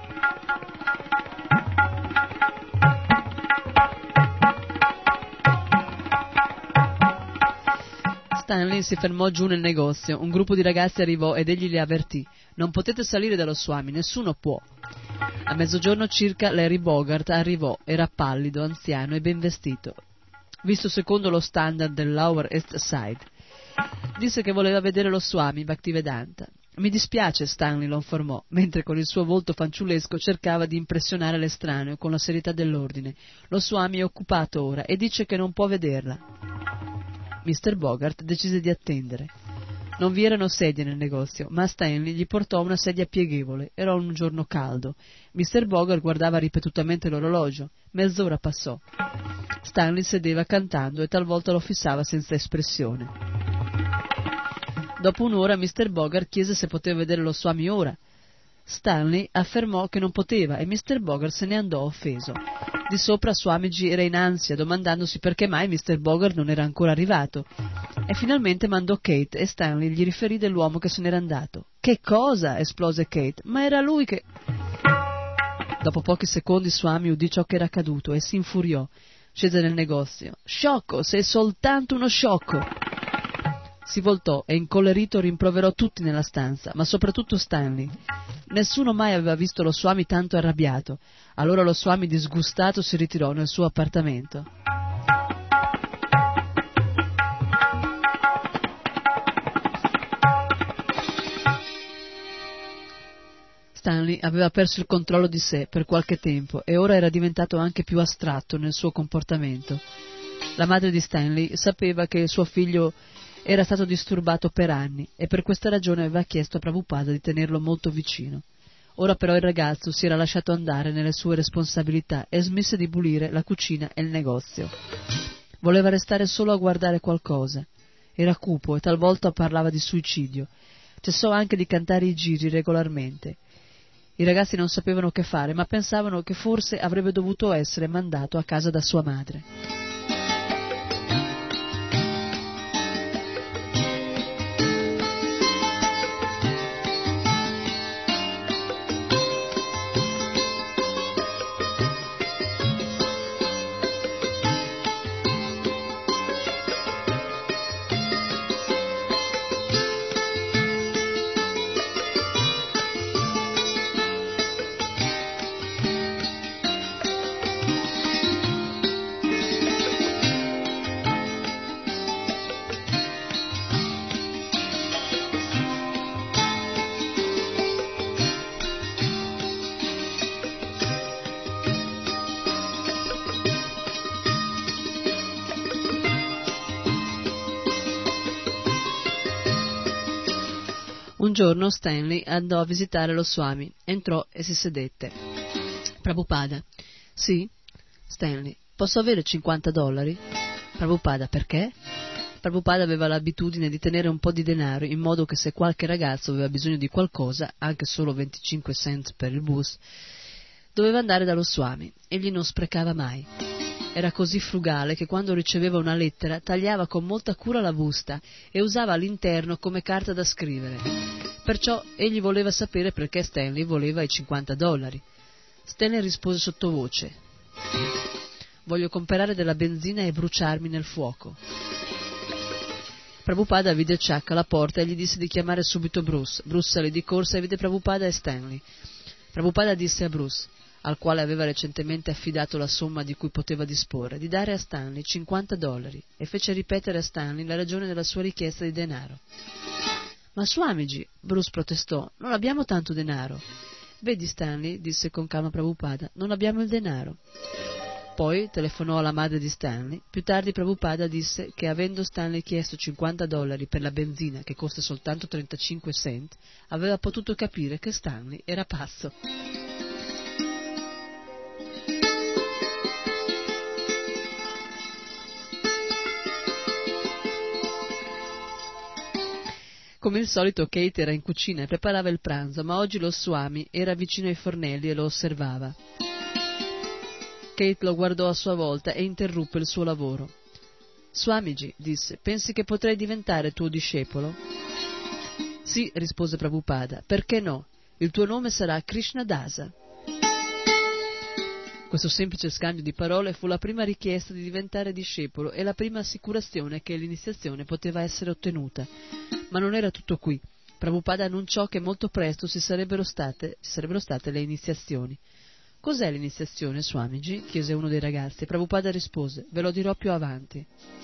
Stanley si fermò giù nel negozio. Un gruppo di ragazzi arrivò ed egli li avvertì: non potete salire dallo Swami, nessuno può. A mezzogiorno circa Larry Bogart arrivò. Era pallido, anziano e ben vestito, visto secondo lo standard del Lower East Side. Disse che voleva vedere lo Swami Bhaktivedanta. Mi dispiace, Stanley lo informò, mentre con il suo volto fanciullesco cercava di impressionare l'estraneo con la serietà dell'ordine. Lo Swami è occupato ora e dice che non può vederla. mister Bogart decise di attendere. Non vi erano sedie nel negozio, ma Stanley gli portò una sedia pieghevole. Era un giorno caldo. mister Bogart guardava ripetutamente l'orologio. Mezz'ora passò. Stanley sedeva cantando e talvolta lo fissava senza espressione. Dopo un'ora mister Bogart chiese se poteva vedere lo Swami ora. Stanley affermò che non poteva e mister Bogart se ne andò offeso. Di sopra Swamiji era in ansia, domandandosi perché mai mister Bogart non era ancora arrivato, e finalmente mandò Kate e Stanley gli riferì dell'uomo che se n'era andato. «Che cosa?» esplose Kate. «Ma era lui che...» Dopo pochi secondi Swami udì ciò che era accaduto e si infuriò. Scese nel negozio. «Sciocco, sei soltanto uno sciocco!» Si voltò e incollerito rimproverò tutti nella stanza, ma soprattutto Stanley. Nessuno mai aveva visto lo Swami tanto arrabbiato. Allora lo Swami, disgustato, si ritirò nel suo appartamento. Stanley aveva perso il controllo di sé per qualche tempo e ora era diventato anche più astratto nel suo comportamento. La madre di Stanley sapeva che il suo figlio era stato disturbato per anni e per questa ragione aveva chiesto a Prabhupada di tenerlo molto vicino. Ora però il ragazzo si era lasciato andare nelle sue responsabilità e smise di pulire la cucina e il negozio. Voleva restare solo a guardare qualcosa. Era cupo e talvolta parlava di suicidio. Cessò anche di cantare i giri regolarmente. I ragazzi non sapevano che fare, ma pensavano che forse avrebbe dovuto essere mandato a casa da sua madre. Un giorno Stanley andò a visitare lo Swami, entrò e si sedette. Prabhupada. Sì? Stanley. Posso avere cinquanta dollari? Prabhupada. Perché? Prabhupada aveva l'abitudine di tenere un po' di denaro in modo che se qualche ragazzo aveva bisogno di qualcosa, anche solo venticinque cent per il bus, doveva andare dallo Swami. Egli non sprecava mai. Era così frugale che quando riceveva una lettera tagliava con molta cura la busta e usava l'interno come carta da scrivere. Perciò egli voleva sapere perché Stanley voleva i cinquanta dollari. Stanley rispose sottovoce: voglio comprare della benzina e bruciarmi nel fuoco. Prabhupada vide Chuck alla porta e gli disse di chiamare subito Bruce. Bruce salì di corsa e vide Prabhupada e Stanley. Prabhupada disse a Bruce, al quale aveva recentemente affidato la somma di cui poteva disporre, di dare a Stanley cinquanta dollari e fece ripetere a Stanley la ragione della sua richiesta di denaro. Ma Swamiji, Bruce protestò, non abbiamo tanto denaro. Vedi Stanley, disse con calma Prabhupada, non abbiamo il denaro. Poi telefonò alla madre di Stanley. Più tardi Prabhupada disse che avendo Stanley chiesto cinquanta dollari per la benzina che costa soltanto trentacinque cent, aveva potuto capire che Stanley era pazzo. Come il solito Kate era in cucina e preparava il pranzo, ma oggi lo Swami era vicino ai fornelli e lo osservava. Kate lo guardò a sua volta e interruppe il suo lavoro. Swamiji, disse, pensi che potrei diventare tuo discepolo? Sì, rispose Prabhupada, perché no? Il tuo nome sarà Krishna Dasa. Questo semplice scambio di parole fu la prima richiesta di diventare discepolo e la prima assicurazione che l'iniziazione poteva essere ottenuta. Ma non era tutto qui. Prabhupada annunciò che molto presto si sarebbero state, ci sarebbero state le iniziazioni. Cos'è l'iniziazione, Swamiji? Chiese uno dei ragazzi. Prabhupada rispose, ve lo dirò più avanti.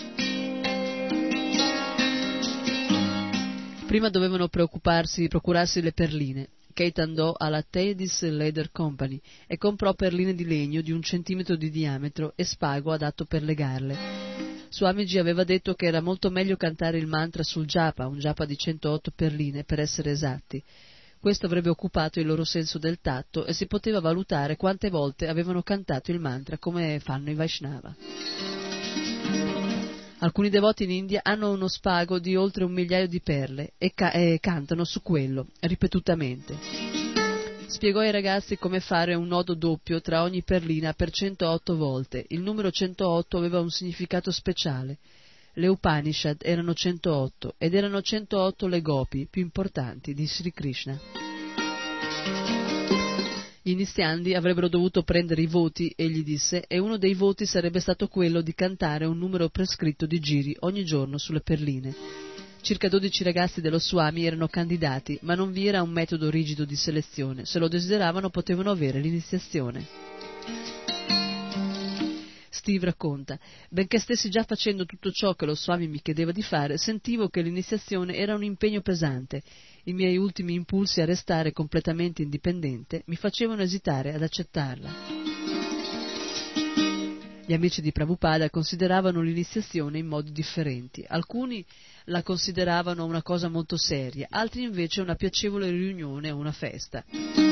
Prima dovevano preoccuparsi, procurarsi le perline. Kate andò alla Teddy's Leather Company e comprò perline di legno di un centimetro di diametro e spago adatto per legarle. Swamiji aveva detto che era molto meglio cantare il mantra sul japa, un japa di centootto perline per essere esatti. Questo avrebbe occupato il loro senso del tatto e si poteva valutare quante volte avevano cantato il mantra come fanno i Vaishnava. Alcuni devoti in India hanno uno spago di oltre un migliaio di perle e, ca- e cantano su quello, ripetutamente. Spiegò ai ragazzi come fare un nodo doppio tra ogni perlina per centootto volte. Il numero centootto aveva un significato speciale. Le Upanishad erano centootto ed erano centootto le gopi più importanti di Sri Krishna. Gli iniziandi avrebbero dovuto prendere i voti, egli disse, e uno dei voti sarebbe stato quello di cantare un numero prescritto di giri ogni giorno sulle perline. Circa dodici ragazzi dello Swami erano candidati, ma non vi era un metodo rigido di selezione. Se lo desideravano potevano avere l'iniziazione. Steve racconta, benché stessi già facendo tutto ciò che lo Swami mi chiedeva di fare, sentivo che l'iniziazione era un impegno pesante. I miei ultimi impulsi a restare completamente indipendente mi facevano esitare ad accettarla. Gli amici di Prabhupada consideravano l'iniziazione in modi differenti. Alcuni la consideravano una cosa molto seria, altri invece una piacevole riunione o una festa.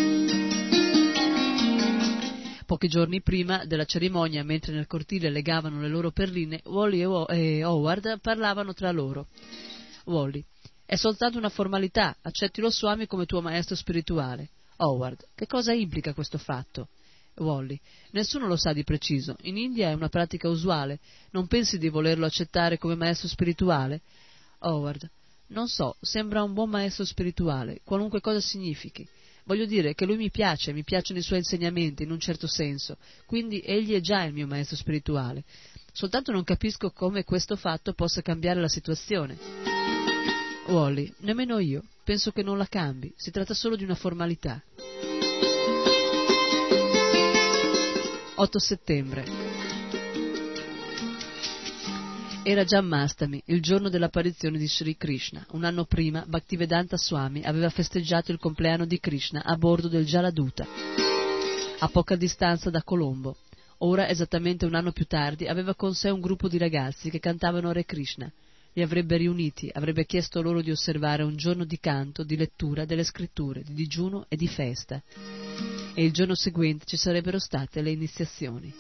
Pochi giorni prima della cerimonia, mentre nel cortile legavano le loro perline, Wally e Howard parlavano tra loro. Wally: è soltanto una formalità, accetti lo Swami come tuo maestro spirituale. Howard: che cosa implica questo fatto? Wally: nessuno lo sa di preciso, in India è una pratica usuale, non pensi di volerlo accettare come maestro spirituale? Howard: non so, sembra un buon maestro spirituale, qualunque cosa significhi. Voglio dire che lui mi piace, mi piacciono i suoi insegnamenti in un certo senso, quindi egli è già il mio maestro spirituale. Soltanto non capisco come questo fatto possa cambiare la situazione. Wally: nemmeno io, penso che non la cambi, si tratta solo di una formalità. otto settembre. Era Jammastami, il giorno dell'apparizione di Sri Krishna. Un anno prima Bhaktivedanta Swami aveva festeggiato il compleanno di Krishna a bordo del Jaladuta, a poca distanza da Colombo. Ora, esattamente un anno più tardi, aveva con sé un gruppo di ragazzi che cantavano Hare Krishna. Li avrebbe riuniti, avrebbe chiesto loro di osservare un giorno di canto, di lettura delle scritture, di digiuno e di festa. E il giorno seguente ci sarebbero state le iniziazioni.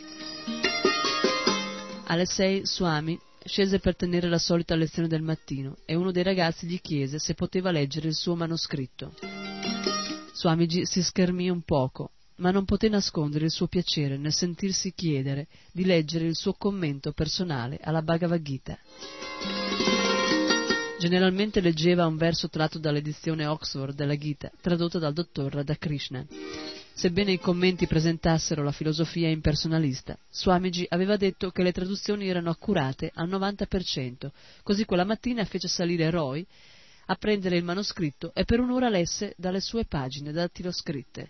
Alle sei Swami scese per tenere la solita lezione del mattino e uno dei ragazzi gli chiese se poteva leggere il suo manoscritto. Swamiji si schermì un poco, ma non poté nascondere il suo piacere nel sentirsi chiedere di leggere il suo commento personale alla Bhagavad Gita. Generalmente leggeva un verso tratto dall'edizione Oxford della Gita, tradotta dal dottor Radhakrishnan. Sebbene i commenti presentassero la filosofia impersonalista, Swamiji aveva detto che le traduzioni erano accurate al novanta per cento, così quella mattina fece salire Roy a prendere il manoscritto e per un'ora lesse dalle sue pagine dattiloscritte.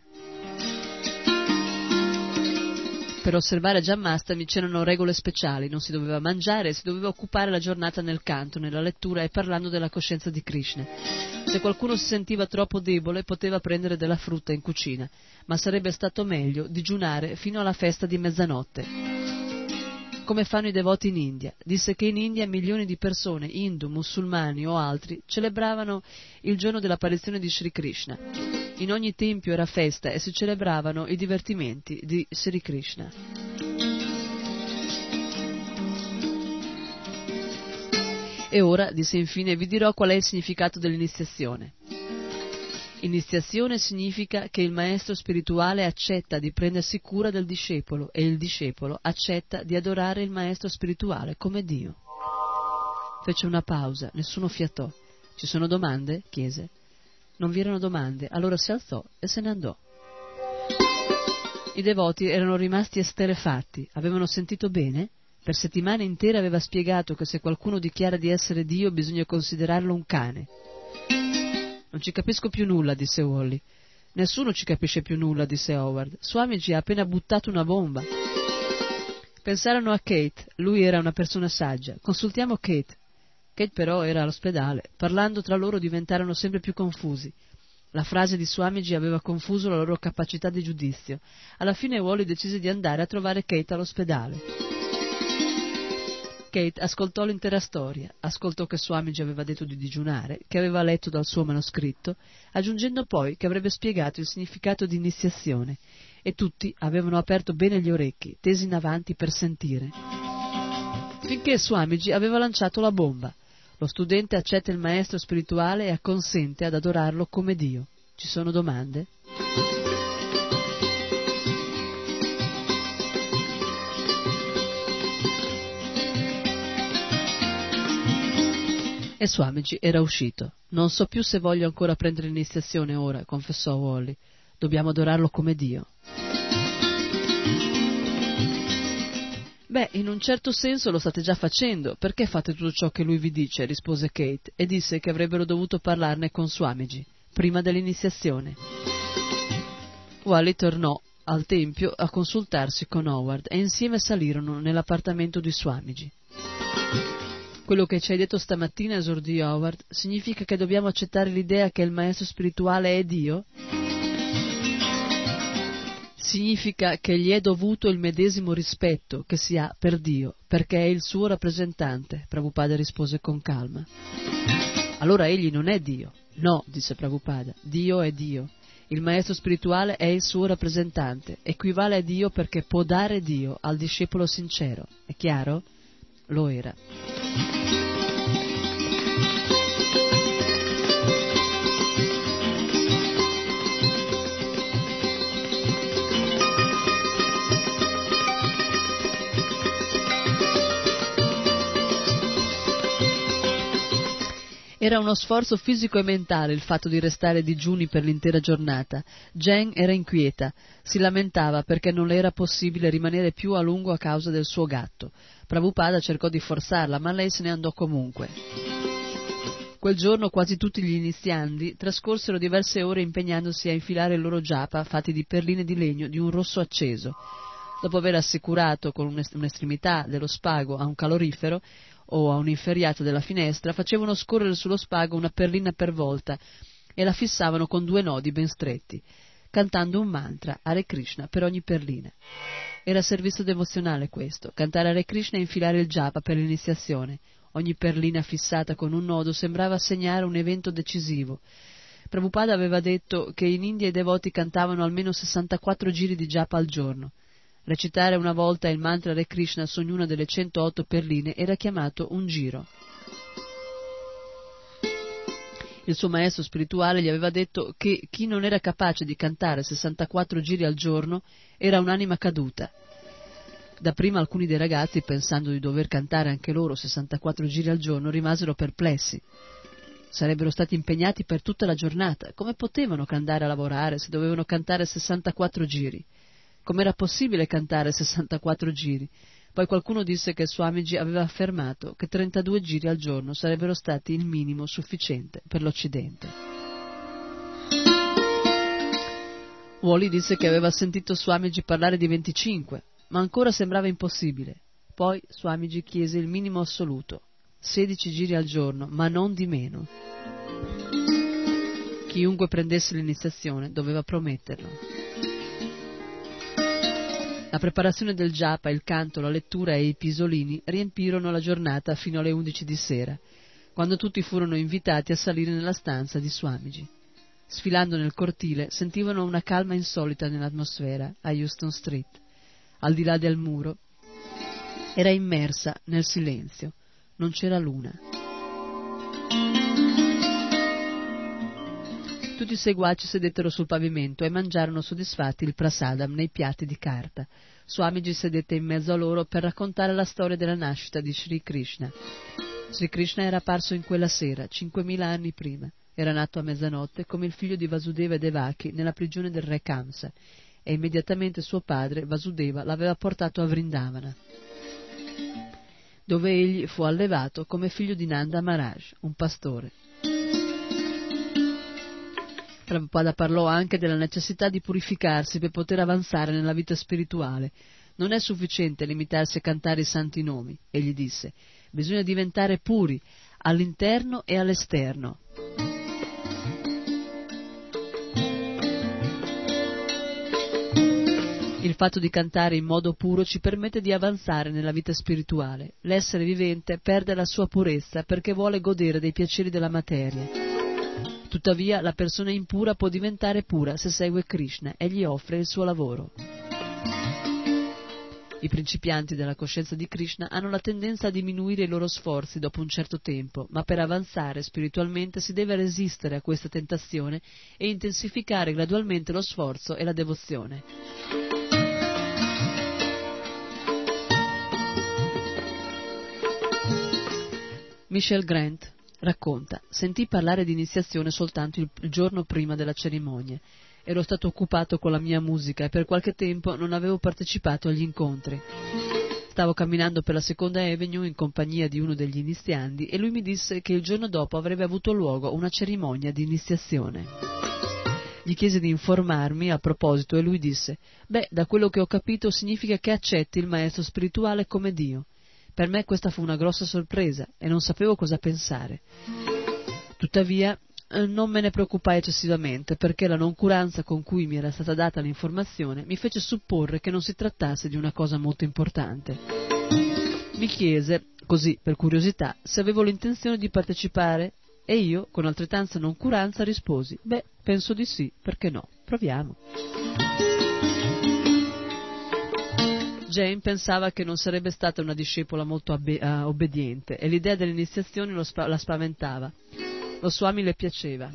Per osservare Janmastami c'erano regole speciali, non si doveva mangiare e si doveva occupare la giornata nel canto, nella lettura e parlando della coscienza di Krishna. Se qualcuno si sentiva troppo debole poteva prendere della frutta in cucina, ma sarebbe stato meglio digiunare fino alla festa di mezzanotte. Come fanno i devoti in India. Disse che in India milioni di persone, hindu, musulmani o altri, celebravano il giorno dell'apparizione di Sri Krishna. In ogni tempio era festa e si celebravano i divertimenti di Sri Krishna. E ora, disse infine, vi dirò qual è il significato dell'iniziazione. Iniziazione significa che il maestro spirituale accetta di prendersi cura del discepolo e il discepolo accetta di adorare il maestro spirituale come Dio. Fece una pausa, nessuno fiatò. Ci sono domande? Chiese. Non vi erano domande, allora si alzò e se ne andò. I devoti erano rimasti esterrefatti, avevano sentito bene? Per settimane intere aveva spiegato che se qualcuno dichiara di essere Dio bisogna considerarlo un cane. Non ci capisco più nulla, disse Wally. Nessuno ci capisce più nulla, disse Howard. Swamiji ha appena buttato una bomba. Pensarono a Kate, lui era una persona saggia. Consultiamo Kate. Kate però era all'ospedale. Parlando tra loro diventarono sempre più confusi. La frase di Swamiji aveva confuso la loro capacità di giudizio. Alla fine Wally decise di andare a trovare Kate all'ospedale. Kate ascoltò l'intera storia, ascoltò che Swamiji aveva detto di digiunare, che aveva letto dal suo manoscritto, aggiungendo poi che avrebbe spiegato il significato di iniziazione, e tutti avevano aperto bene gli orecchi, tesi in avanti per sentire. Finché Swamiji aveva lanciato la bomba. Lo studente accetta il maestro spirituale e acconsente ad adorarlo come Dio. Ci sono domande? E Swamiji era uscito. Non so più se voglio ancora prendere l'iniziazione ora, confessò Wally. Dobbiamo adorarlo come Dio. Beh, in un certo senso lo state già facendo. Perché fate tutto ciò che lui vi dice? Rispose Kate e disse che avrebbero dovuto parlarne con Swamiji prima dell'iniziazione. Wally tornò al tempio a consultarsi con Howard e insieme salirono nell'appartamento di Swamiji. Quello che ci hai detto stamattina, esordì Howard, significa che dobbiamo accettare l'idea che il maestro spirituale è Dio? Significa che gli è dovuto il medesimo rispetto che si ha per Dio, perché è il suo rappresentante, Prabhupada rispose con calma. Allora egli non è Dio. No, disse Prabhupada, Dio è Dio. Il maestro spirituale è il suo rappresentante, equivale a Dio perché può dare Dio al discepolo sincero. È chiaro? Lo era. Era uno sforzo fisico e mentale il fatto di restare digiuni per l'intera giornata. Jen era inquieta, si lamentava perché non le era possibile rimanere più a lungo a causa del suo gatto. Prabhupada cercò di forzarla, ma lei se ne andò comunque. Quel giorno quasi tutti gli iniziandi trascorsero diverse ore impegnandosi a infilare il loro japa fatti di perline di legno di un rosso acceso. Dopo aver assicurato con un'estremità dello spago a un calorifero o a un'inferriata della finestra, facevano scorrere sullo spago una perlina per volta e la fissavano con due nodi ben stretti, cantando un mantra, Hare Krishna, per ogni perlina. Era servizio devozionale questo, cantare Hare Krishna e infilare il japa per l'iniziazione. Ogni perlina fissata con un nodo sembrava segnare un evento decisivo. Prabhupada aveva detto che in India i devoti cantavano almeno sessantaquattro giri di japa al giorno. Recitare una volta il mantra Hare Krishna su ognuna delle centootto perline era chiamato un giro. Il suo maestro spirituale gli aveva detto che chi non era capace di cantare sessantaquattro giri al giorno era un'anima caduta. Dapprima alcuni dei ragazzi, pensando di dover cantare anche loro sessantaquattro giri al giorno, rimasero perplessi. Sarebbero stati impegnati per tutta la giornata. Come potevano andare a lavorare se dovevano cantare sessantaquattro giri? Com'era possibile cantare sessantaquattro giri? Poi qualcuno disse che Swamiji aveva affermato che trentadue giri al giorno sarebbero stati il minimo sufficiente per l'Occidente. Wally disse che aveva sentito Swamiji parlare di venticinque, ma ancora sembrava impossibile. Poi Swamiji chiese il minimo assoluto, sedici giri al giorno, ma non di meno. Chiunque prendesse l'iniziazione doveva prometterlo. La preparazione del japa, il canto, la lettura e i pisolini riempirono la giornata fino alle undici di sera, quando tutti furono invitati a salire nella stanza di Swamiji. Sfilando nel cortile sentivano una calma insolita nell'atmosfera a Houston Street. Al di là del muro era immersa nel silenzio, non c'era luna. Tutti i seguaci sedettero sul pavimento e mangiarono soddisfatti il prasadam nei piatti di carta. Swamiji sedette in mezzo a loro per raccontare la storia della nascita di Sri Krishna. Sri Krishna era apparso in quella sera, cinquemila anni prima. Era nato a mezzanotte come il figlio di Vasudeva e Devaki nella prigione del re Kamsa, e immediatamente suo padre, Vasudeva, l'aveva portato a Vrindavana, dove egli fu allevato come figlio di Nanda Maharaj, un pastore. Prabhupada parlò anche della necessità di purificarsi per poter avanzare nella vita spirituale. Non è sufficiente limitarsi a cantare i santi nomi, egli disse, bisogna diventare puri all'interno e all'esterno. Il fatto di cantare in modo puro ci permette di avanzare nella vita spirituale. L'essere vivente perde la sua purezza perché vuole godere dei piaceri della materia. Tuttavia, la persona impura può diventare pura se segue Krishna e gli offre il suo lavoro. I principianti della coscienza di Krishna hanno la tendenza a diminuire i loro sforzi dopo un certo tempo, ma per avanzare spiritualmente si deve resistere a questa tentazione e intensificare gradualmente lo sforzo e la devozione. Michelle Grant racconta: sentì parlare di iniziazione soltanto il giorno prima della cerimonia. Ero stato occupato con la mia musica e per qualche tempo non avevo partecipato agli incontri. Stavo camminando per la seconda avenue in compagnia di uno degli iniziandi e lui mi disse che il giorno dopo avrebbe avuto luogo una cerimonia di iniziazione. Gli chiese di informarmi a proposito e lui disse: beh, da quello che ho capito significa che accetti il maestro spirituale come Dio. Per me questa fu una grossa sorpresa e non sapevo cosa pensare. Tuttavia non me ne preoccupai eccessivamente perché la noncuranza con cui mi era stata data l'informazione mi fece supporre che non si trattasse di una cosa molto importante. Mi chiese, così per curiosità, se avevo l'intenzione di partecipare e io, con altrettanta noncuranza, risposi: beh, penso di sì, perché no, proviamo. Jane pensava che non sarebbe stata una discepola molto abbe- uh, obbediente e l'idea dell'iniziazione lo spa- la spaventava. Lo Swami le piaceva.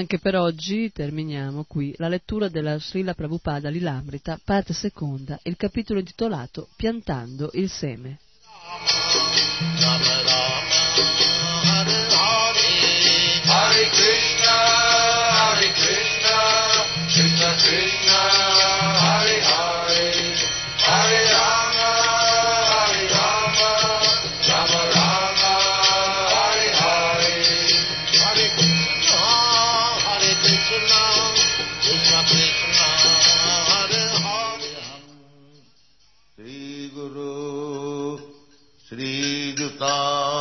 Anche per oggi terminiamo qui la lettura della Srila Prabhupada Lilamrita, parte seconda, il capitolo intitolato Piantando il seme. Hare Krishna, Hare Krishna, Krishna Krishna, Hare Hare, Hare Rama, Hare Rama, Rama Rama, Hare Hare, Hare Krishna, Hare Krishna, Krishna Krishna, Hare Hare. Shri Guru, Shri Juta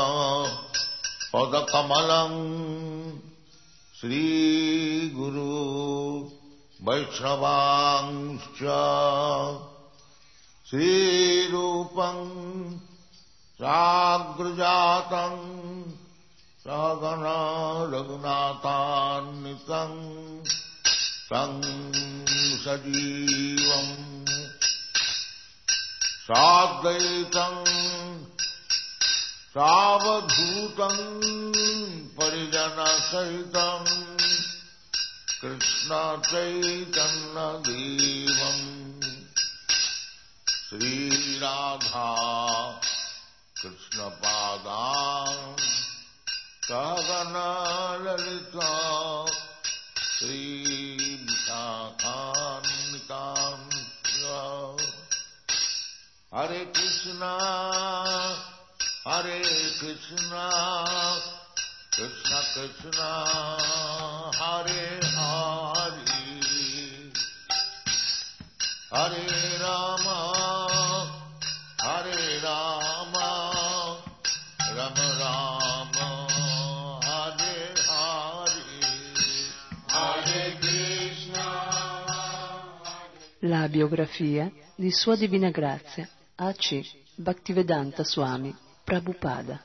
Padakamalam Shri Guru Vaishnavangscha Shri Rupam Sagrajatam Sagana Raghunatanitam Sang Sajivam Sadaitam Savadhutam Parijana Sahitam Krishna Chaitanya Devam Sri Radha Krishna Padam Sagana Lalita Sri Vishakanitam Hare Krishna Hare Krishna, Krishna Krishna, Hare Hare, Hare Rama, Hare Rama, Rama Rama, Hare Hare, Hare Krishna. La biografia di Sua Divina Grazia A C Bhaktivedanta Swami Prabhupada.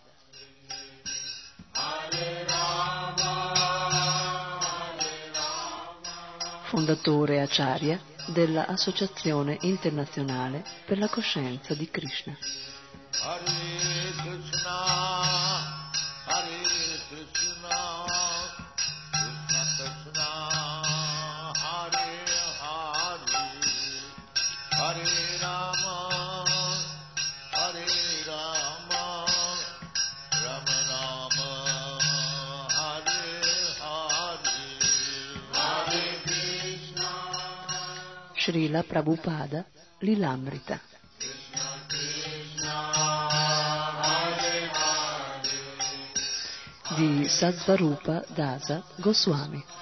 Fondatore Acharya della Associazione Internazionale per la Coscienza di Krishna. Hare Krishna, Hare Krishna, Krishna Krishna, Hare Hare, Hare Rama, Hare Rama, Rama Rama, Hare Hare, Hare Krishna. Srila Prabhupada Lilamrita. Di Satsvarupa Dasa Goswami.